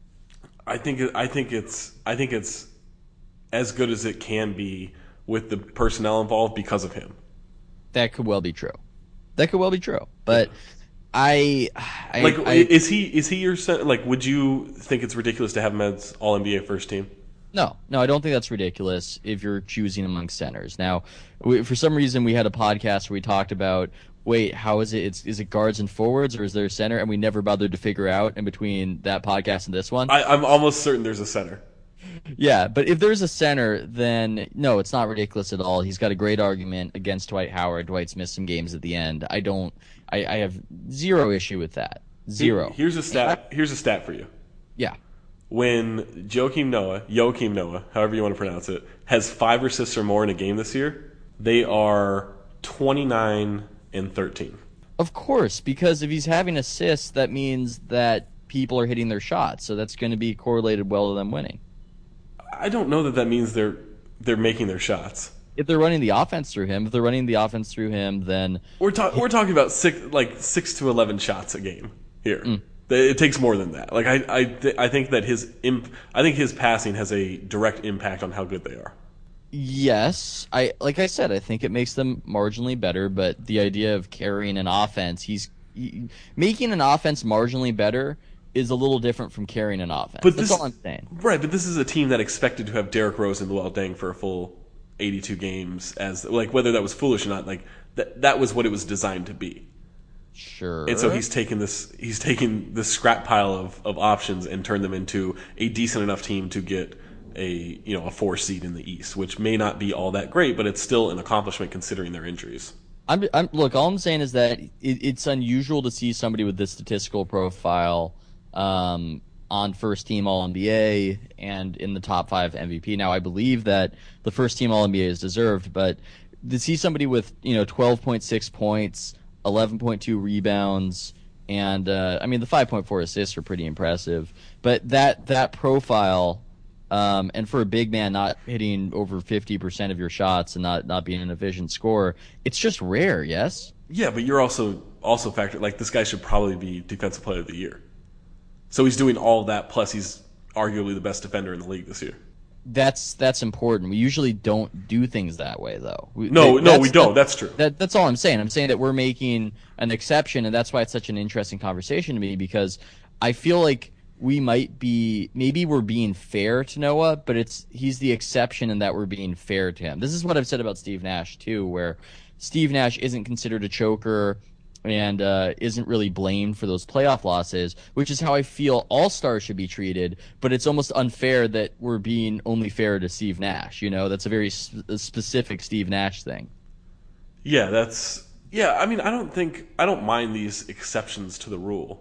I think. I think it's. I think it's as good as it can be with the personnel involved because of him. That could well be true. That could well be true. But I, I like, I, is he is he your center? Like, would you think it's ridiculous to have him as All N B A first team? No, no, I don't think that's ridiculous if you're choosing among centers. Now, we, for some reason, we had a podcast where we talked about, wait, how is it? It's, is it guards and forwards, or is there a center? And we never bothered to figure out in between that podcast and this one. I, I'm almost certain there's a center. Yeah, but if there's a center, then no, it's not ridiculous at all. He's got a great argument against Dwight Howard. Dwight's missed some games at the end. I don't. I, I have zero issue with that. Zero. Here's a stat. Here's a stat for you. Yeah. When Joakim Noah, Joakim Noah, however you want to pronounce it, has five assists or more in a game this year, they are twenty-nine and thirteen. Of course, because if he's having assists, that means that people are hitting their shots, so that's going to be correlated well to them winning. I don't know that that means they're they're making their shots. If they're running the offense through him, if they're running the offense through him, then we're talking we're talking about six like six to eleven shots a game here. Mm. It takes more than that. Like I I th- I think that his imp- I think his passing has a direct impact on how good they are. Yes, I like I said, I think it makes them marginally better. But the idea of carrying an offense, he's he, making an offense marginally better is a little different from carrying an offense. But That's this, all I'm saying. Right, but this is a team that expected to have Derrick Rose and Luol Deng for a full eighty-two games, as like whether that was foolish or not. Like that that was what it was designed to be. Sure. And so he's taken this he's taken this scrap pile of, of options and turned them into a decent enough team to get a you know a four seed in the East, which may not be all that great, but it's still an accomplishment considering their injuries. I'm, I'm look. All I'm saying is that it, it's unusual to see somebody with this statistical profile um, on first team All N B A and in the top five M V P. Now, I believe that the first team All N B A is deserved, but to see somebody with you know twelve point six points, eleven point two rebounds, and uh, I mean the five point four assists are pretty impressive. But that that profile. Um, and for a big man not hitting over fifty percent of your shots and not, not being an efficient scorer, it's just rare, yes? Yeah, but you're also also factored like this guy should probably be Defensive Player of the Year. So he's doing all that, plus he's arguably the best defender in the league this year. That's that's important. We usually don't do things that way, though. We, no, that, no, we don't. That, that's true. That, that's all I'm saying. I'm saying that we're making an exception, and that's why it's such an interesting conversation to me, because I feel like we might be maybe we're being fair to Noah, but it's he's the exception in that we're being fair to him. This is what I've said about Steve Nash too, where Steve Nash isn't considered a choker and uh, isn't really blamed for those playoff losses, which is how I feel all-stars should be treated. But it's almost unfair that we're being only fair to Steve Nash. You know, that's a very sp- a specific Steve Nash thing. Yeah, that's yeah. I mean, I don't think I don't mind these exceptions to the rule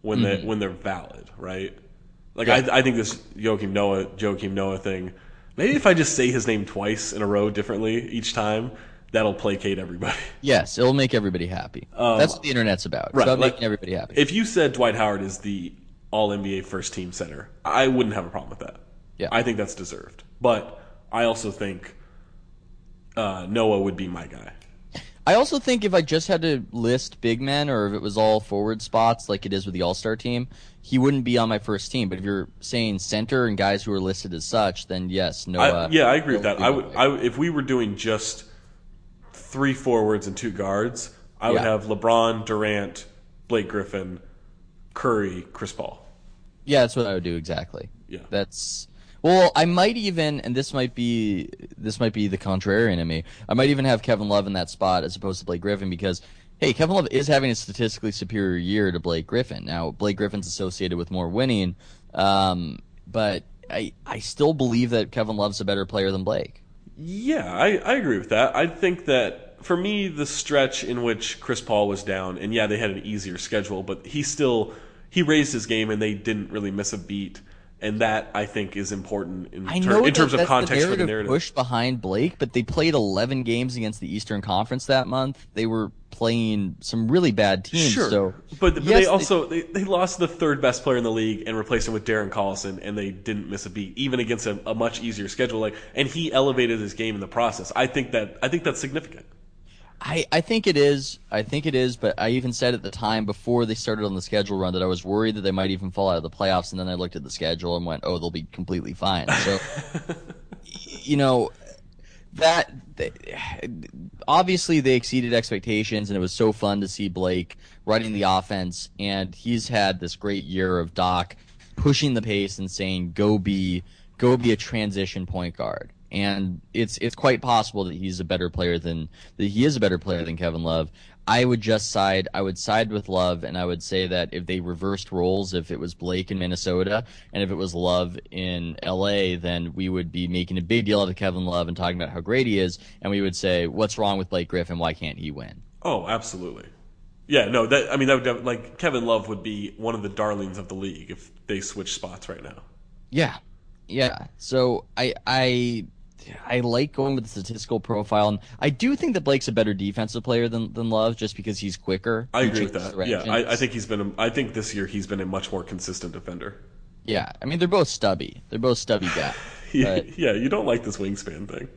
when Mm-hmm. they when they're valid, right? Like Yeah. I I think this Joakim Noah Joakim Noah thing. Maybe if I just say his name twice in a row differently each time, that'll placate everybody. Yes, it'll make everybody happy. That's what the internet's about. It's Right, about like, making everybody happy. If you said Dwight Howard is the All N B A first team center, I wouldn't have a problem with that. Yeah. I think that's deserved. But I also think uh, Noah would be my guy. I also think if I just had to list big men, or if it was all forward spots like it is with the All-Star team, he wouldn't be on my first team. But if you're saying center and guys who are listed as such, then yes, Noah. I, yeah, I agree with that. Noah I would would, be I, would- if we were doing just three forwards and two guards, I would Yeah. have LeBron, Durant, Blake Griffin, Curry, Chris Paul. Yeah, that's what I would do exactly. Yeah. That's well, I might even, and this might be this might be the contrarian in me. I might even have Kevin Love in that spot as opposed to Blake Griffin because, hey, Kevin Love is having a statistically superior year to Blake Griffin. Now, Blake Griffin's associated with more winning, um, but I I still believe that Kevin Love's a better player than Blake. Yeah, I, I agree with that. I think that for me, the stretch in which Chris Paul was down, and yeah, they had an easier schedule, but he still he raised his game and they didn't really miss a beat. And that, I think, is important in, I ter- know in that terms of that's context the for the narrative narrative. push behind Blake, but they played eleven games against the Eastern Conference that month. They were playing some really bad teams. Sure, So, but, but yes, they also they, they lost the third best player in the league and replaced him with Darren Collison, and they didn't miss a beat, even against a, a much easier schedule. Like, and he elevated his game in the process. I think that I think that's significant. I, I think it is. I think it is, but I even said at the time before they started on the schedule run that I was worried that they might even fall out of the playoffs, and then I looked at the schedule and went, oh, they'll be completely fine. So, you know, that they, obviously they exceeded expectations, and it was so fun to see Blake running the offense, and he's had this great year of Doc pushing the pace and saying, go be, go be a transition point guard. And it's it's quite possible that he's a better player than that he is a better player than Kevin Love. I would just side I would side with Love, and I would say that if they reversed roles, if it was Blake in Minnesota and if it was Love in L A, then we would be making a big deal out of Kevin Love and talking about how great he is, and we would say, what's wrong with Blake Griffin? Why can't he win? Oh, absolutely. Yeah, no, that I mean that would like Kevin Love would be one of the darlings of the league if they switched spots right now. Yeah, yeah. So I I. I like going with the statistical profile, and I do think that Blake's a better defensive player than, than Love, just because he's quicker. I He agree with changes that. Yeah, directions. I, I think he's been. A, I think this year he's been a much more consistent defender. Yeah, I mean they're both stubby. They're both stubby guys. Yeah, But, yeah, you don't like this wingspan thing.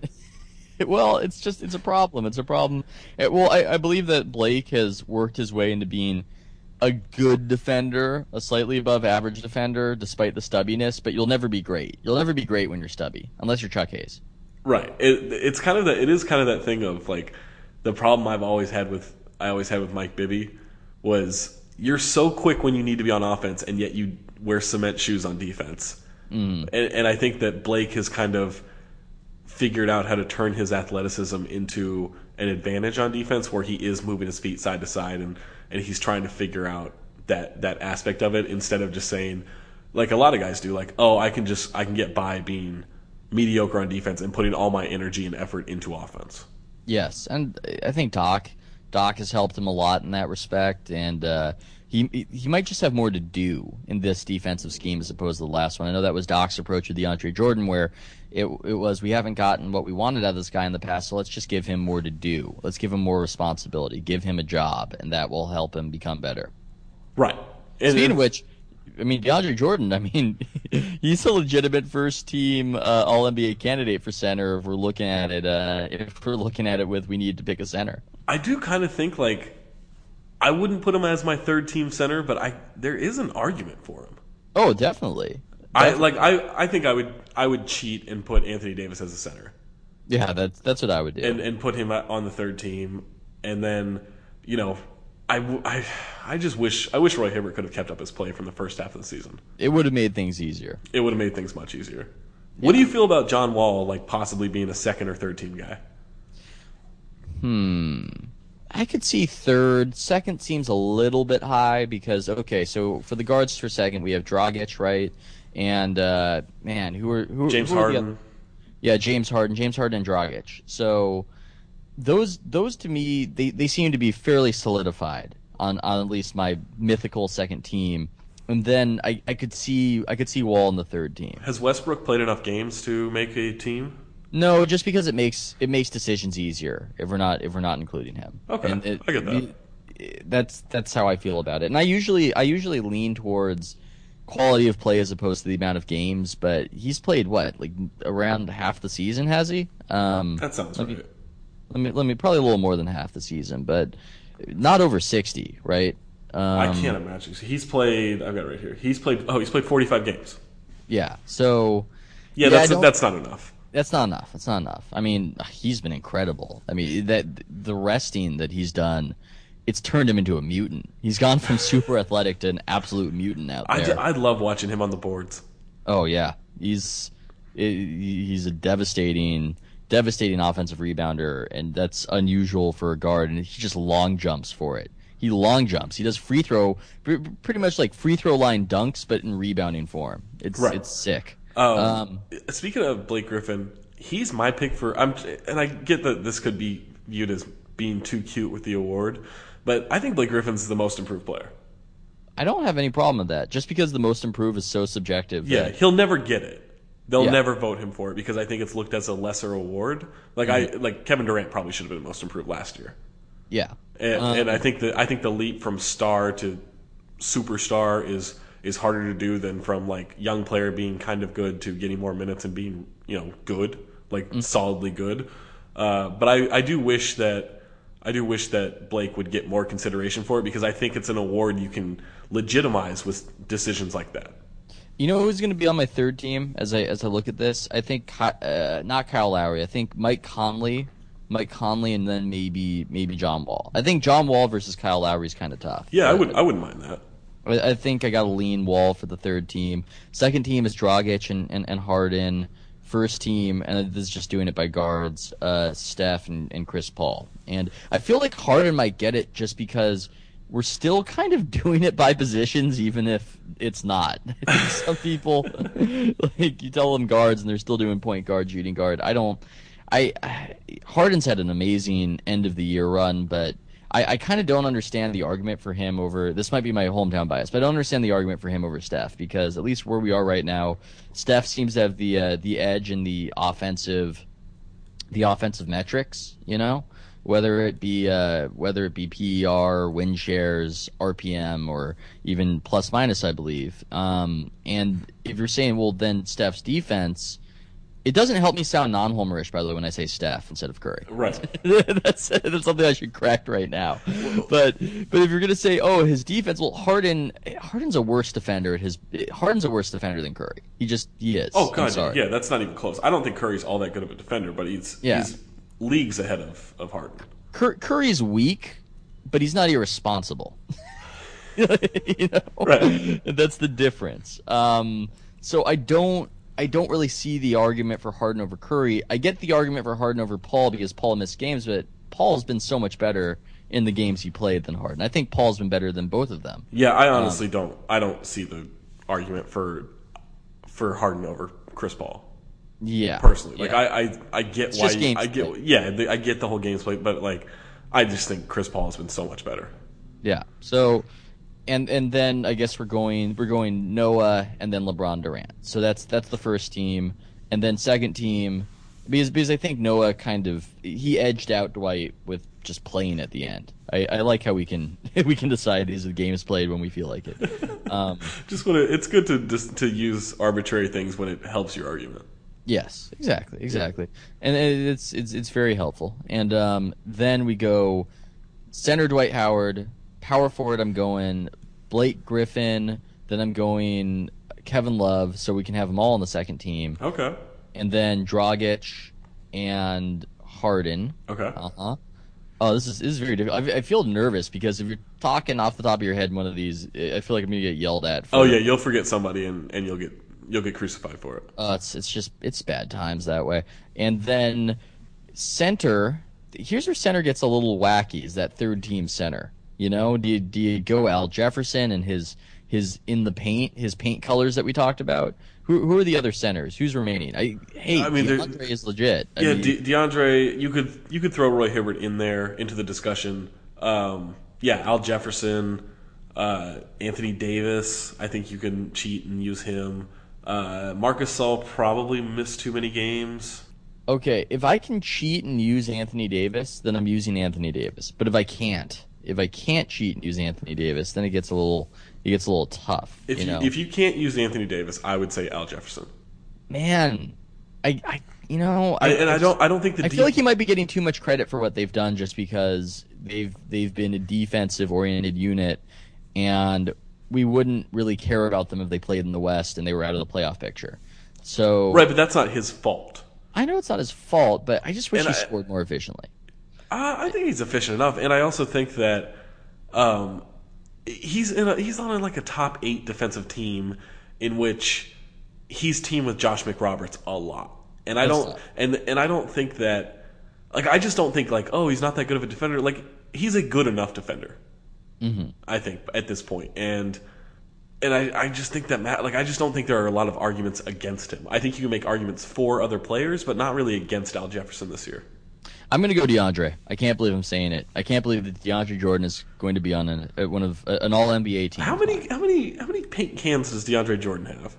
well, it's just it's a problem. It's a problem. It- well, I, I believe that Blake has worked his way into being a good defender, a slightly above average defender, despite the stubbiness. But you'll never be great. You'll never be great when you're stubby, unless you're Chuck Hayes. Right. It, it's kind of that. It is kind of that thing of like the problem I've always had with I always had with Mike Bibby was you're so quick when you need to be on offense, and yet you wear cement shoes on defense. Mm. And, and I think that Blake has kind of figured out how to turn his athleticism into an advantage on defense, where he is moving his feet side to side, and, and he's trying to figure out that that aspect of it instead of just saying, like a lot of guys do, like, oh, I can just I can get by being mediocre on defense and putting all my energy and effort into offense. Yes, and I think Doc Doc has helped him a lot in that respect, and uh, he he might just have more to do in this defensive scheme as opposed to the last one. I know that was Doc's approach with DeAndre Jordan, where it it was we haven't gotten what we wanted out of this guy in the past, so let's just give him more to do. Let's give him more responsibility, give him a job, and that will help him become better. Right. And, Speaking and, of which, I mean, DeAndre Jordan, I mean, he's a legitimate first-team uh, All N B A candidate for center if we're looking at it. Uh, if we're looking at it with we need to pick a center. I do kind of think like I wouldn't put him as my third team center, but I there is an argument for him. Oh, definitely. I like I, I think I would I would cheat and put Anthony Davis as a center. Yeah, that's that's what I would do. And and put him on the third team, and then you know. I, I, I just wish I wish Roy Hibbert could have kept up his play from the first half of the season. It would have made things easier. It would have made things much easier. Yeah. What do you feel about John Wall like possibly being a second or third team guy? Hmm. I could see third. Second seems a little bit high because okay, so for the guards for second we have Dragic, right? And uh, man, who are who? James who are Harden. Yeah, James Harden, James Harden and Dragic. So those those to me they, they seem to be fairly solidified on on at least my mythical second team, and then I, I could see I could see Wall in the third team. Has Westbrook played enough games to make a team? No, just because it makes it makes decisions easier if we're not if we're not including him. Okay, and it, I get that. It, that's that's how I feel about it. And I usually I usually lean towards quality of play as opposed to the amount of games. But he's played what, like around half the season, has he? Um, that sounds let right. Me, let me let me probably a little more than half the season, but not over sixty, right? Um, I can't imagine. So he's played. I've got it right here. He's played. Oh, he's played forty-five games. Yeah. So. Yeah, yeah that's that's not enough. That's not enough. That's not enough. I mean, he's been incredible. I mean, that the resting that he's done, it's turned him into a mutant. He's gone from super athletic to an absolute mutant out there. I, I love watching him on the boards. Oh yeah, he's he's a devastating, devastating offensive rebounder, and that's unusual for a guard. And he just long jumps for it. He long jumps. He does free throw, pretty much like free throw line dunks, but in rebounding form. It's right. it's sick. Um, um, speaking of Blake Griffin, he's my pick for. I'm, and I get that this could be viewed as being too cute with the award, but I think Blake Griffin's the most improved player. I don't have any problem with that. Just because the most improved is so subjective. Yeah, that, he'll never get it. They'll Yeah. never vote him for it because I think it's looked as a lesser award. Like mm-hmm. I like Kevin Durant probably should have been most improved last year. Yeah, and, um, and I think that I think the leap from star to superstar is. is harder to do than from like young player being kind of good to getting more minutes and being, you know, good, like mm-hmm. solidly good. Uh, but I, I do wish that I do wish that Blake would get more consideration for it because I think it's an award you can legitimize with decisions like that. You know who's going to be on my third team as I as I look at this? I think uh, not Kyle Lowry. I think Mike Conley, Mike Conley, and then maybe maybe John Wall. I think John Wall versus Kyle Lowry is kind of tough. Yeah, I would I wouldn't mind that. I think I got a lean Wall for the third team. Second team is Dragic and, and, and Harden. First team, and this is just doing it by guards, uh, Steph and, and Chris Paul. And I feel like Harden might get it just because we're still kind of doing it by positions, even if it's not. Some people, like you tell them guards, and they're still doing point guard, shooting guard. I don't. I Harden's had an amazing end of the year run, but. I, I kind of don't understand the argument for him over – this might be my hometown bias, but I don't understand the argument for him over Steph because at least where we are right now, Steph seems to have the uh, the edge in the offensive the offensive metrics, you know, whether it be uh, whether it be P E R, win shares, R P M, or even plus minus, I believe. Um, and if you're saying, well, then Steph's defense – it doesn't help me sound non-homerish, by the way, when I say Steph instead of Curry. Right. that's that's something I should correct right now. But but if you're gonna say, oh, his defense, well, Harden Harden's a worse defender. At his Harden's a worse defender than Curry. He just he is. Oh God, yeah, that's not even close. I don't think Curry's all that good of a defender, but he's yeah. he's leagues ahead of, of Harden. Cur- Curry's weak, but he's not irresponsible. you know? Right. That's the difference. Um, so I don't. I don't really see the argument for Harden over Curry. I get the argument for Harden over Paul because Paul missed games, but Paul's been so much better in the games he played than Harden. I think Paul's been better than both of them. Yeah, I honestly um, don't. I don't see the argument for for Harden over Chris Paul. Yeah, personally, like yeah. I, I, I get it's why just you, I get yeah, the, I get the whole games play, but like I just think Chris Paul has been so much better. Yeah. So. And and then I guess we're going we're going Noah and then LeBron Durant. So that's that's the first team, and then second team because because I think Noah kind of he edged out Dwight with just playing at the end. I, I like how we can we can decide these are the games played when we feel like it. Um, just when it, it's good to just to use arbitrary things when it helps your argument. Yes, exactly, exactly, and it's it's it's very helpful. And um, then we go center Dwight Howard. Power forward, I'm going Blake Griffin. Then I'm going Kevin Love, so we can have them all on the second team. Okay. And then Dragic and Harden. Okay. Uh huh. Oh, this is this is very difficult. I, I feel nervous because if you're talking off the top of your head in one of these, I feel like I'm gonna get yelled at. For, oh yeah, you'll forget somebody and, and you'll get you'll get crucified for it. Uh, it's it's just it's bad times that way. And then center. Here's where center gets a little wacky. Is that third team center? You know, do you, do you go Al Jefferson and his his in the paint, his paint colors that we talked about? Who who are the other centers? Who's remaining? I hey, I mean, DeAndre is legit. I yeah, mean, De- DeAndre, you could you could throw Roy Hibbert in there into the discussion. Um, yeah, Al Jefferson, uh, Anthony Davis. I think you can cheat and use him. Uh, Marcus Gasol probably missed too many games. Okay, if I can cheat and use Anthony Davis, then I'm using Anthony Davis. But if I can't, if I can't cheat and use Anthony Davis, then it gets a little it gets a little tough. If you, you, know? if you can't use Anthony Davis, I would say Al Jefferson. Man, I, I you know, I, I, and I don't I don't think the I D- feel like he might be getting too much credit for what they've done just because they've they've been a defensive oriented unit, and we wouldn't really care about them if they played in the West and they were out of the playoff picture. So right, but that's not his fault. I know it's not his fault, but I just wish And he I- scored more efficiently. Uh, I think he's efficient enough, and I also think that um, he's in a, he's on like a top eight defensive team in which he's teamed with Josh McRoberts a lot, and I That's don't tough. and and I don't think that like I just don't think like oh he's not that good of a defender. Like he's a good enough defender. Mm-hmm. I think at this point, and and I, I just think that Matt like I just don't think there are a lot of arguments against him. I think you can make arguments for other players, but not really against Al Jefferson this year. I'm going to go DeAndre. I can't believe I'm saying it. I can't believe that DeAndre Jordan is going to be on an, uh, one of uh, an All N B A team. How many how many how many paint cans does DeAndre Jordan have?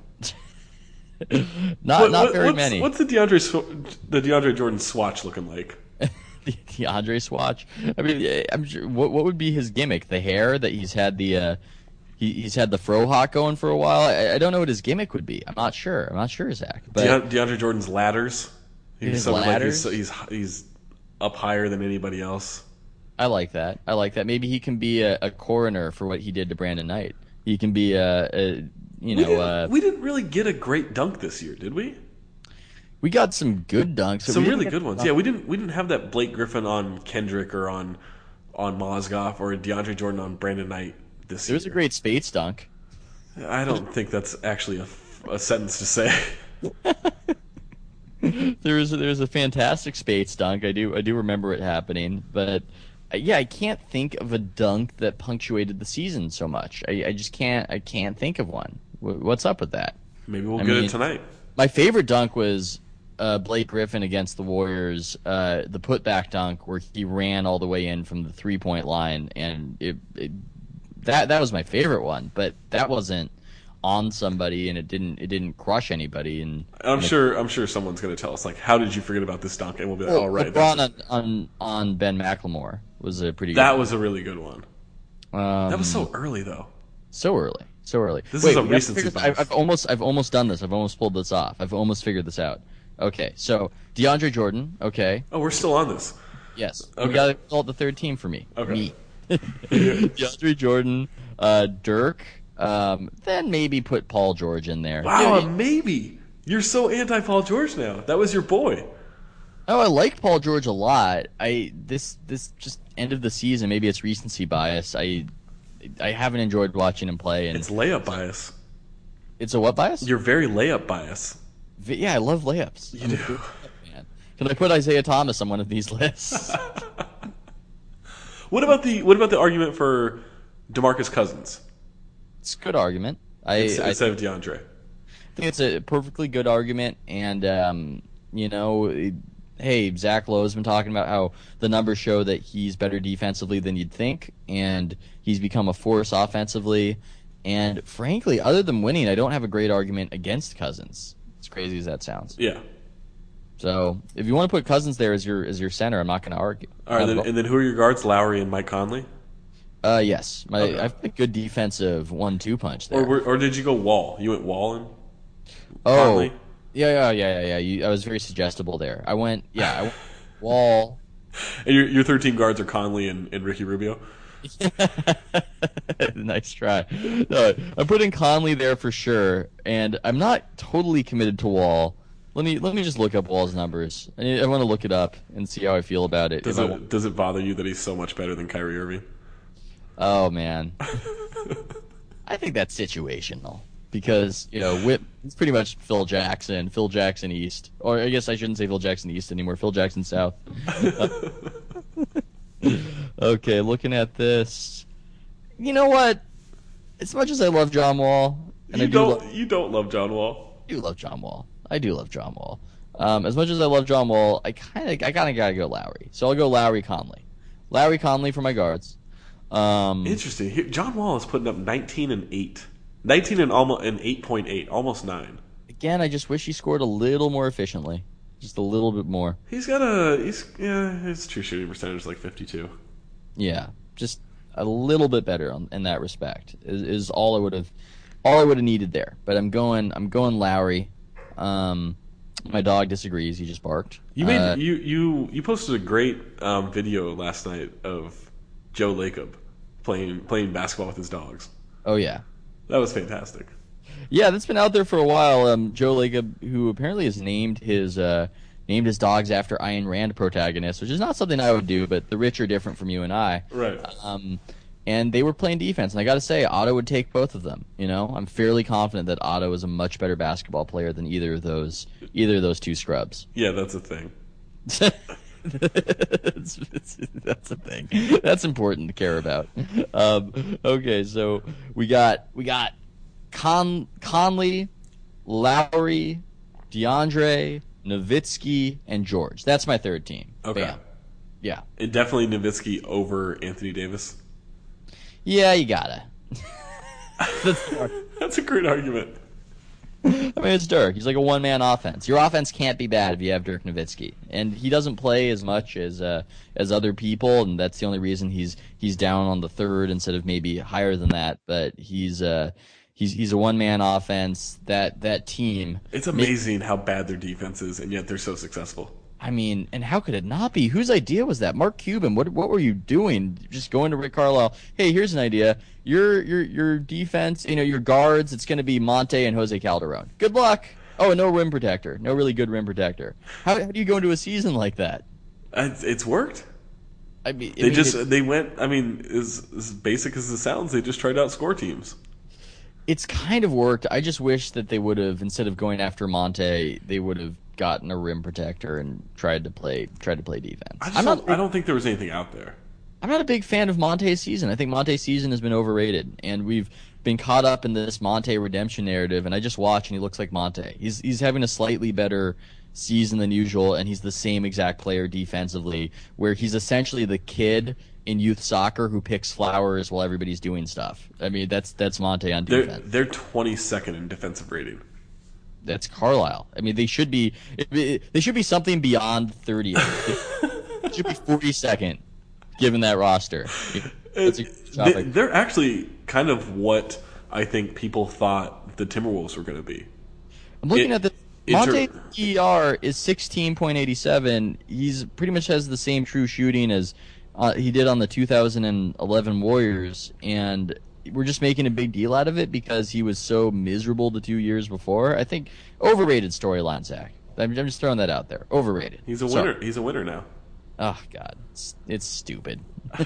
Not What- not what- very what's, many. What's the DeAndre Sw- the DeAndre Jordan swatch looking like? the DeAndre swatch. I mean, yeah, I'm sure. What what would be his gimmick? The hair that he's had the uh, he, he's had the fro hawk going for a while. I, I don't know what his gimmick would be. I'm not sure. I'm not sure, Zach. But De- DeAndre Jordan's ladders. He's His sort of ladders? Like he's, he's he's up higher than anybody else. I like that. I like that. Maybe he can be a, a coroner for what he did to Brandon Knight. He can be a, a you We know. didn't, Uh, we didn't really get a great dunk this year, did we? we got some good dunks. but Some we didn't really get good ones. enough- Yeah, we didn't we didn't have that Blake Griffin on Kendrick or on on Mozgov or DeAndre Jordan on Brandon Knight this There year. was a great Spates dunk. I don't think that's actually a, a sentence to say. There was there was a fantastic Spates dunk. I do I do remember it happening, but uh, yeah, I can't think of a dunk that punctuated the season so much. I, I just can't I can't think of one. Wh- What's up with that? Maybe we'll I get mean- it tonight. My favorite dunk was uh, Blake Griffin against the Warriors, uh, the putback dunk where he ran all the way in from the three point line, and it, it that that was my favorite one. But that wasn't on somebody, and it didn't it didn't crush anybody. And I'm and sure. I'm sure someone's going to tell us like, "How did you forget about this dunk?" And we'll be like, Well, "Oh, right, LeBron that's on, on on Ben McLemore was a pretty. that good was a really good one." Um, That was so early, though. so early, so early. This Wait, is a we have to recency figure this- bias. I've, I've almost I've almost done this. I've almost pulled this off. I've almost figured this out. Okay, so DeAndre Jordan. Okay, Oh, we're still on this. yes, Okay. we got to call it the third team for me. Okay. Me, DeAndre Jordan, uh, Dirk. Um, then maybe put Paul George in there. Wow, Yeah, a maybe. You're so anti Paul George now. That was your boy. Oh, I like Paul George a lot. I this this just end of the season. Maybe it's recency bias. I I haven't enjoyed watching him play, and It's layup bias. it's a what bias? You're very layup bias. V- Yeah, I love layups. You I'm a do. big layup man. Can I put Isaiah Thomas on one of these lists? What about the what about the argument for DeMarcus Cousins It's a good argument. I, instead, I instead of DeAndre? think it's a perfectly good argument, and um, you know, it- hey, Zach Lowe's been talking about how the numbers show that he's better defensively than you'd think, and he's become a force offensively. And frankly, other than winning, I don't have a great argument against Cousins. As crazy as that sounds. Yeah. So if you want to put Cousins there as your as your center, I'm not going to argue. All right, Not then, at all. and then who are your guards? Lowry and Mike Conley, Uh, yes, my Okay. I've a good defensive one-two punch there. or were- or did you go Wall? You went Wall in. oh, Conley? yeah, yeah, yeah, yeah. yeah. You, I was very suggestible there. I went, yeah, I went Wall. And your your third team guards are Conley and, and Ricky Rubio. Nice try. No, I'm putting Conley there for sure, and I'm not totally committed to Wall. Let me let me just look up Wall's numbers. I, I want to look it up and see how I feel about it. Does If I it want- does it bother you that he's so much better than Kyrie Irving? Oh man, I think that's situational because you know Whip. It's pretty much Phil Jackson, Phil Jackson East, or I guess I shouldn't say Phil Jackson East anymore. Phil Jackson South. Okay, looking at this, you know what? As much as I love John Wall, and you I do don't love, you don't love John Wall. I do love John Wall. I do love John Wall. Um, as much as I love John Wall, I kind of I kind of gotta go Lowry. So I'll go Lowry Conley. Lowry Conley for my guards. Um, Interesting. Here, John Wall is putting up nineteen and eight, nineteen and almost and eight point eight, almost nine. Again, I just wish he scored a little more efficiently, just a little bit more. He's got a he's yeah his true shooting percentage is like fifty-two. Yeah, just a little bit better on, in that respect is, is all I would have all I would have needed there. But I'm going I'm going Lowry. Um, my dog disagrees. He just barked. You made uh, you you you posted a great um, video last night of Joe Lacob playing playing basketball with his dogs. Oh yeah, that was fantastic. Yeah, that's been out there for a while. Um, Joe Lacob, who apparently has named his uh, named his dogs after Ayn Rand protagonists, which is not something I would do, but the rich are different from you and I. Right. Um, and they were playing defense, and I got to say, Otto would take both of them. You know, I'm fairly confident that Otto is a much better basketball player than either of those either of those two scrubs. Yeah, that's a thing. it's, it's, that's a thing. That's important to care about. Um, okay, so we got we got Con Conley, Lowry, DeAndre, Nowitzki, and George. That's my third team. Okay. Bam. Yeah. It definitely Nowitzki over Anthony Davis. Yeah, you gotta. That's, That's a great argument. I mean, it's Dirk. He's like a one-man offense. Your offense can't be bad if you have Dirk Nowitzki, and he doesn't play as much as uh, as other people, and that's the only reason he's he's down on the third instead of maybe higher than that. But he's uh, he's he's a one-man offense. That that team. It's amazing how bad their defense is, and yet they're so successful. I mean, and how could it not be? Whose idea was that? Mark Cuban. What what were you doing? Just going to Rick Carlisle. Hey, here's an idea. Your your your defense, you know, your guards. It's going to be Monte and Jose Calderon. Good luck. Oh, and no rim protector. No really good rim protector. How, how do you go into a season like that? It's, it's worked. I mean, I they mean, just it, they went. I mean, as, as basic as it sounds, they just tried to outscore teams. It's kind of worked. I just wish that they would have, instead of going after Monte, they would have gotten a rim protector and tried to play tried to play defense. I, just I'm don't, not, I don't think there was anything out there. I'm not a big fan of Monte's season. I think Monte's season has been overrated, and we've been caught up in this Monte redemption narrative. And I just watch, and he looks like Monte. He's he's having a slightly better season than usual, and he's the same exact player defensively, where he's essentially the kid in youth soccer who picks flowers while everybody's doing stuff. I mean, that's that's Monte on defense. They're, they're twenty-second in defensive rating. That's Carlisle. I mean, they should be they should be something beyond thirtieth. It should be forty-second, given that roster. They, they're actually kind of what I think people thought the Timberwolves were going to be. I'm looking it, at the Monte ter- E R is sixteen point eight seven. He's pretty much has the same true shooting as uh, he did on the two thousand eleven Warriors, and we're just making a big deal out of it because he was so miserable the two years before. I think overrated storyline, Zach. I'm, I'm just throwing that out there. Overrated. He's a winner. So, he's a winner now. Oh God, it's, it's stupid.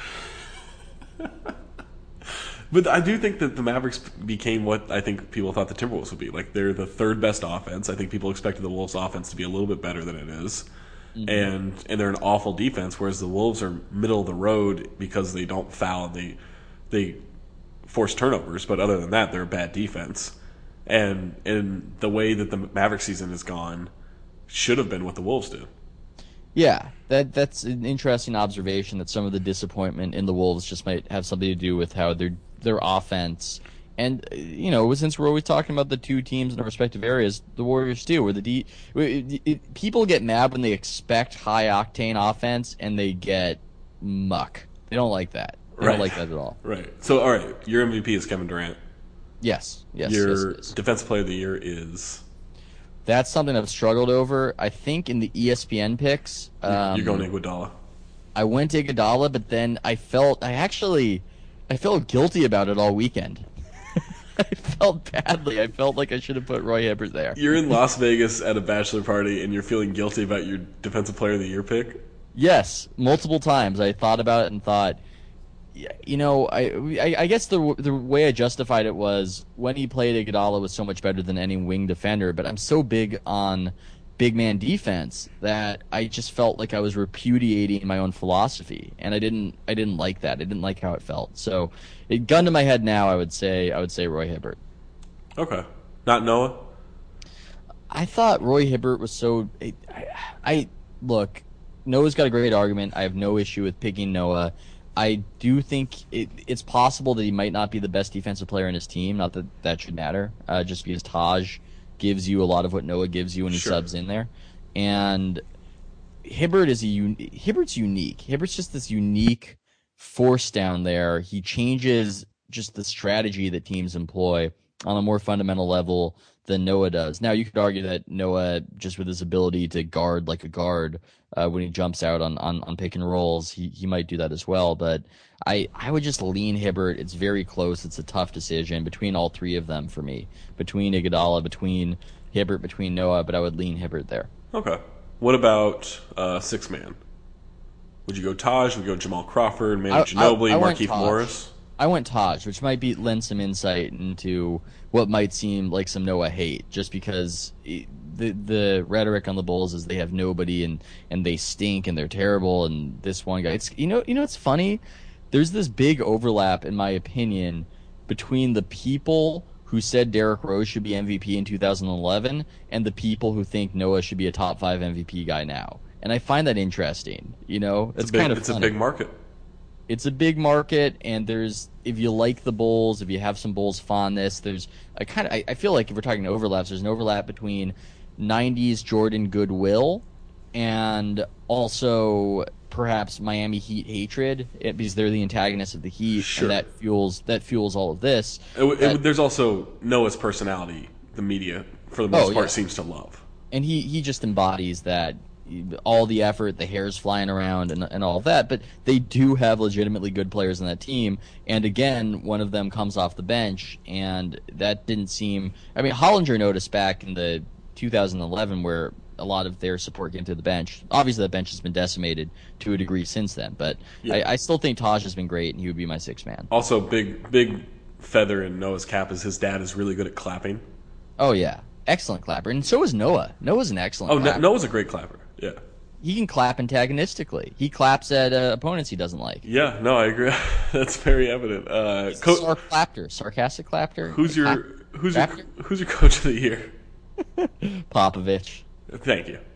But I do think that the Mavericks became what I think people thought the Timberwolves would be. Like, they're the third best offense. I think people expected the Wolves' offense to be a little bit better than it is. Mm-hmm. And and they're an awful defense, whereas the Wolves are middle of the road because they don't foul. They they force turnovers, but other than that, they're a bad defense. And and the way that the Maverick season has gone should have been what the Wolves did. Yeah, that that's an interesting observation, that some of the disappointment in the Wolves just might have something to do with how their their offense, and you know, since we're always talking about the two teams in their respective areas, the Warriors too, where the D, it, it, people get mad when they expect high octane offense and they get muck. They don't like that. They right. don't like that at all. Right. So, all right, your M V P is Kevin Durant. Yes. Yes. Your yes, yes. Defensive Player of the Year is. That's something I've struggled over. I think in the E S P N picks, um, you're going Iguodala. I went Iguodala, but then I felt I actually I felt guilty about it all weekend. I felt badly. I felt like I should have put Roy Hibbert there. You're in Las Vegas at a bachelor party, and you're feeling guilty about your Defensive Player of the Year pick? Yes, multiple times. I thought about it and thought, you know, I, I, I guess the the way I justified it was when he played, Iguodala was so much better than any wing defender, but I'm so big on big man defense that I just felt like I was repudiating my own philosophy, and I didn't I didn't like that. I didn't like how it felt. So, it gun to my head now, I would say I would say Roy Hibbert. Okay, not Noah. I thought Roy Hibbert was so. I, I look, Noah's got a great argument. I have no issue with picking Noah. I do think it, it's possible that he might not be the best defensive player in his team. Not that that should matter, uh, just because Taj gives you a lot of what Noah gives you when he Sure. subs in there. And Hibbert is a un- Hibbert's unique. Hibbert's just this unique force down there. He changes just the strategy that teams employ on a more fundamental level than Noah does. Now, you could argue that Noah, just with his ability to guard like a guard uh, when he jumps out on, on, on pick and rolls, he, he might do that as well. But I, I would just lean Hibbert. It's very close. It's a tough decision between all three of them for me, between Iguodala, between Hibbert, between Noah, but I would lean Hibbert there. Okay. What about uh, six man? Would you go Taj? Would you go Jamal Crawford, Manu I- Ginobili, I- I went Markieff Taj. Morris? I went Taj, which might be lend some insight into what might seem like some Noah hate, just because it, the the rhetoric on the Bulls is they have nobody and, and they stink and they're terrible and this one guy. It's you know you know it's funny. There's this big overlap, in my opinion, between the people who said Derrick Rose should be M V P in two thousand eleven and the people who think Noah should be a top five M V P guy now. And I find that interesting. You know, It's, it's a big, kind of it's funny. a big market. It's a big market, and there's if you like the Bulls, if you have some Bulls fondness, there's a kind of I, I feel like if we're talking overlaps, there's an overlap between nineties Jordan goodwill and also perhaps Miami Heat hatred it, because they're the antagonists of the Heat, Sure. and that fuels that fuels all of this. It, it, That- there's also Noah's personality. The media, for the most Oh, part, yeah. seems to love. and he, he just embodies that all the effort, the hair's flying around, and and all of that. But they do have legitimately good players on that team. And again, one of them comes off the bench, and that didn't seem. I mean, Hollinger noticed back in the two thousand eleven where a lot of their support came to the bench. Obviously, that bench has been decimated to a degree since then. But Yeah. I, I still think Taj has been great, and he would be my sixth man. Also, big big feather in Noah's cap is his dad is really good at clapping. Oh yeah, excellent clapper, and so is Noah. Noah's an excellent. Oh, no, clapper. Noah's a great clapper. Yeah. He can clap antagonistically. He claps at uh, opponents he doesn't like. Yeah, no, I agree. That's very evident. Uh, co- Sar clapter, sarcastic clapter. who's your Clap- who's your clapter? who's your coach of the year? Popovich? Thank you.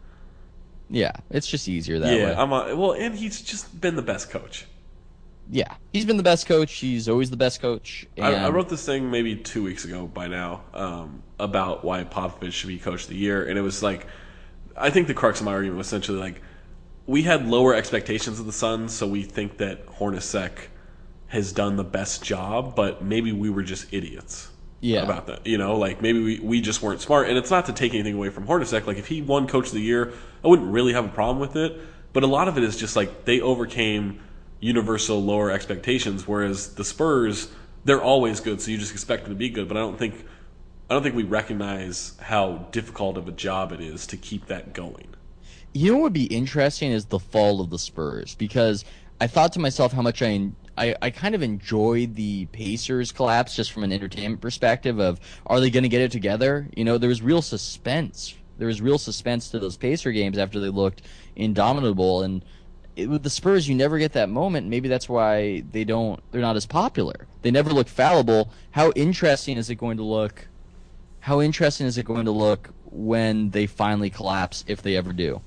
Yeah, it's just easier that way. Yeah, I'm a, well, and he's just been the best coach. Yeah, he's been the best coach. He's always the best coach. And I, I wrote this thing maybe two weeks ago by now um, about why Popovich should be coach of the year, and it was like, I think the crux of my argument was essentially like, we had lower expectations of the Suns, so we think that Hornacek has done the best job, but maybe we were just idiots. Yeah. About that, you know, like maybe we, we just weren't smart, and it's not to take anything away from Hornacek. Like if he won Coach of the Year, I wouldn't really have a problem with it. But a lot of it is just like they overcame universal lower expectations, whereas the Spurs, they're always good, so you just expect them to be good. But I don't think I don't think we recognize how difficult of a job it is to keep that going. You know what would be interesting is the fall of the Spurs, because I thought to myself how much I, I, I kind of enjoyed the Pacers collapse just from an entertainment perspective of, are they going to get it together? You know, there was real suspense. There was real suspense to those Pacer games after they looked indomitable, and it, with the Spurs, you never get that moment. Maybe that's why they don't, they're not as popular. They never look fallible. How interesting is it going to look? How interesting is it going to look when they finally collapse, if they ever do?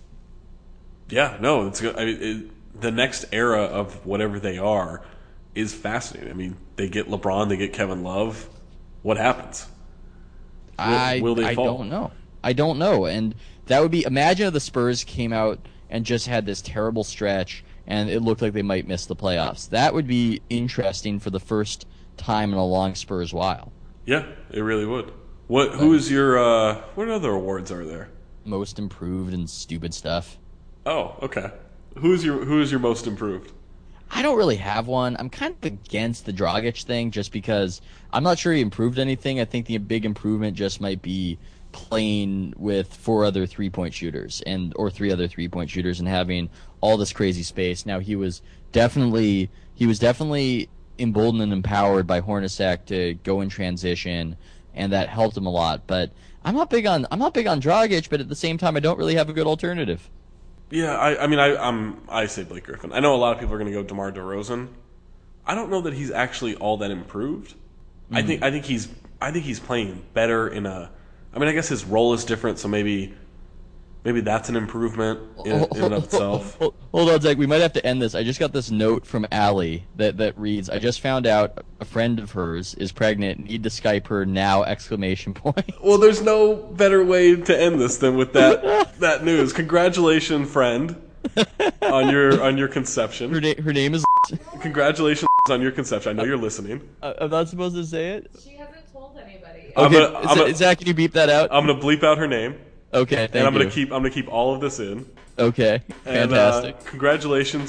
Yeah, no, it's good. I mean, it, the next era of whatever they are is fascinating. I mean, they get LeBron, they get Kevin Love. What happens? Will, I will they I fall? don't know. I don't know. And that would be imagine if the Spurs came out and just had this terrible stretch and it looked like they might miss the playoffs. That would be interesting for the first time in a long Spurs while. Yeah, it really would. What? Who is your? Uh, what other awards are there? Most improved and stupid stuff. Oh, okay. Who's your Who is your most improved? I don't really have one. I'm kind of against the Dragic thing just because I'm not sure he improved anything. I think the big improvement just might be playing with four other three-point shooters and or three other three-point shooters and having all this crazy space. Now he was definitely he was definitely emboldened and empowered by Hornacek to go in transition, and that helped him a lot. But I'm not big on I'm not big on Dragic, but at the same time I don't really have a good alternative. Yeah, I, I mean, I, I'm I say Blake Griffin. I know a lot of people are going to go DeMar DeRozan. I don't know that he's actually all that improved. I think I think he's I think he's playing better in a. I mean, I guess his role is different, so maybe maybe that's an improvement in, in and of itself. Hold on, Zach. We might have to end this. I just got this note from Allie that, that reads, I just found out a friend of hers is pregnant. Need to Skype her now, exclamation point. Well, there's no better way to end this than with that that news. Congratulations, friend, on your on your conception. Her, na- her name is... Congratulations on your conception. I know you're listening. Uh, I'm not supposed to say it? She hasn't told anybody. I'm Okay, gonna- I'm gonna- Zach, can you beep that out? I'm gonna bleep out her name. Okay, thank and I'm you. gonna keep I'm gonna keep all of this in. Okay, And, fantastic. Uh, congratulations.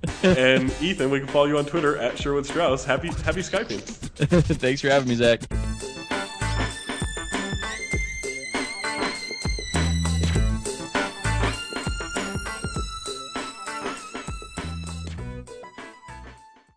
And Ethan, we can follow you on Twitter at Sherwood Strauss. Happy happy Skyping. Thanks for having me, Zach.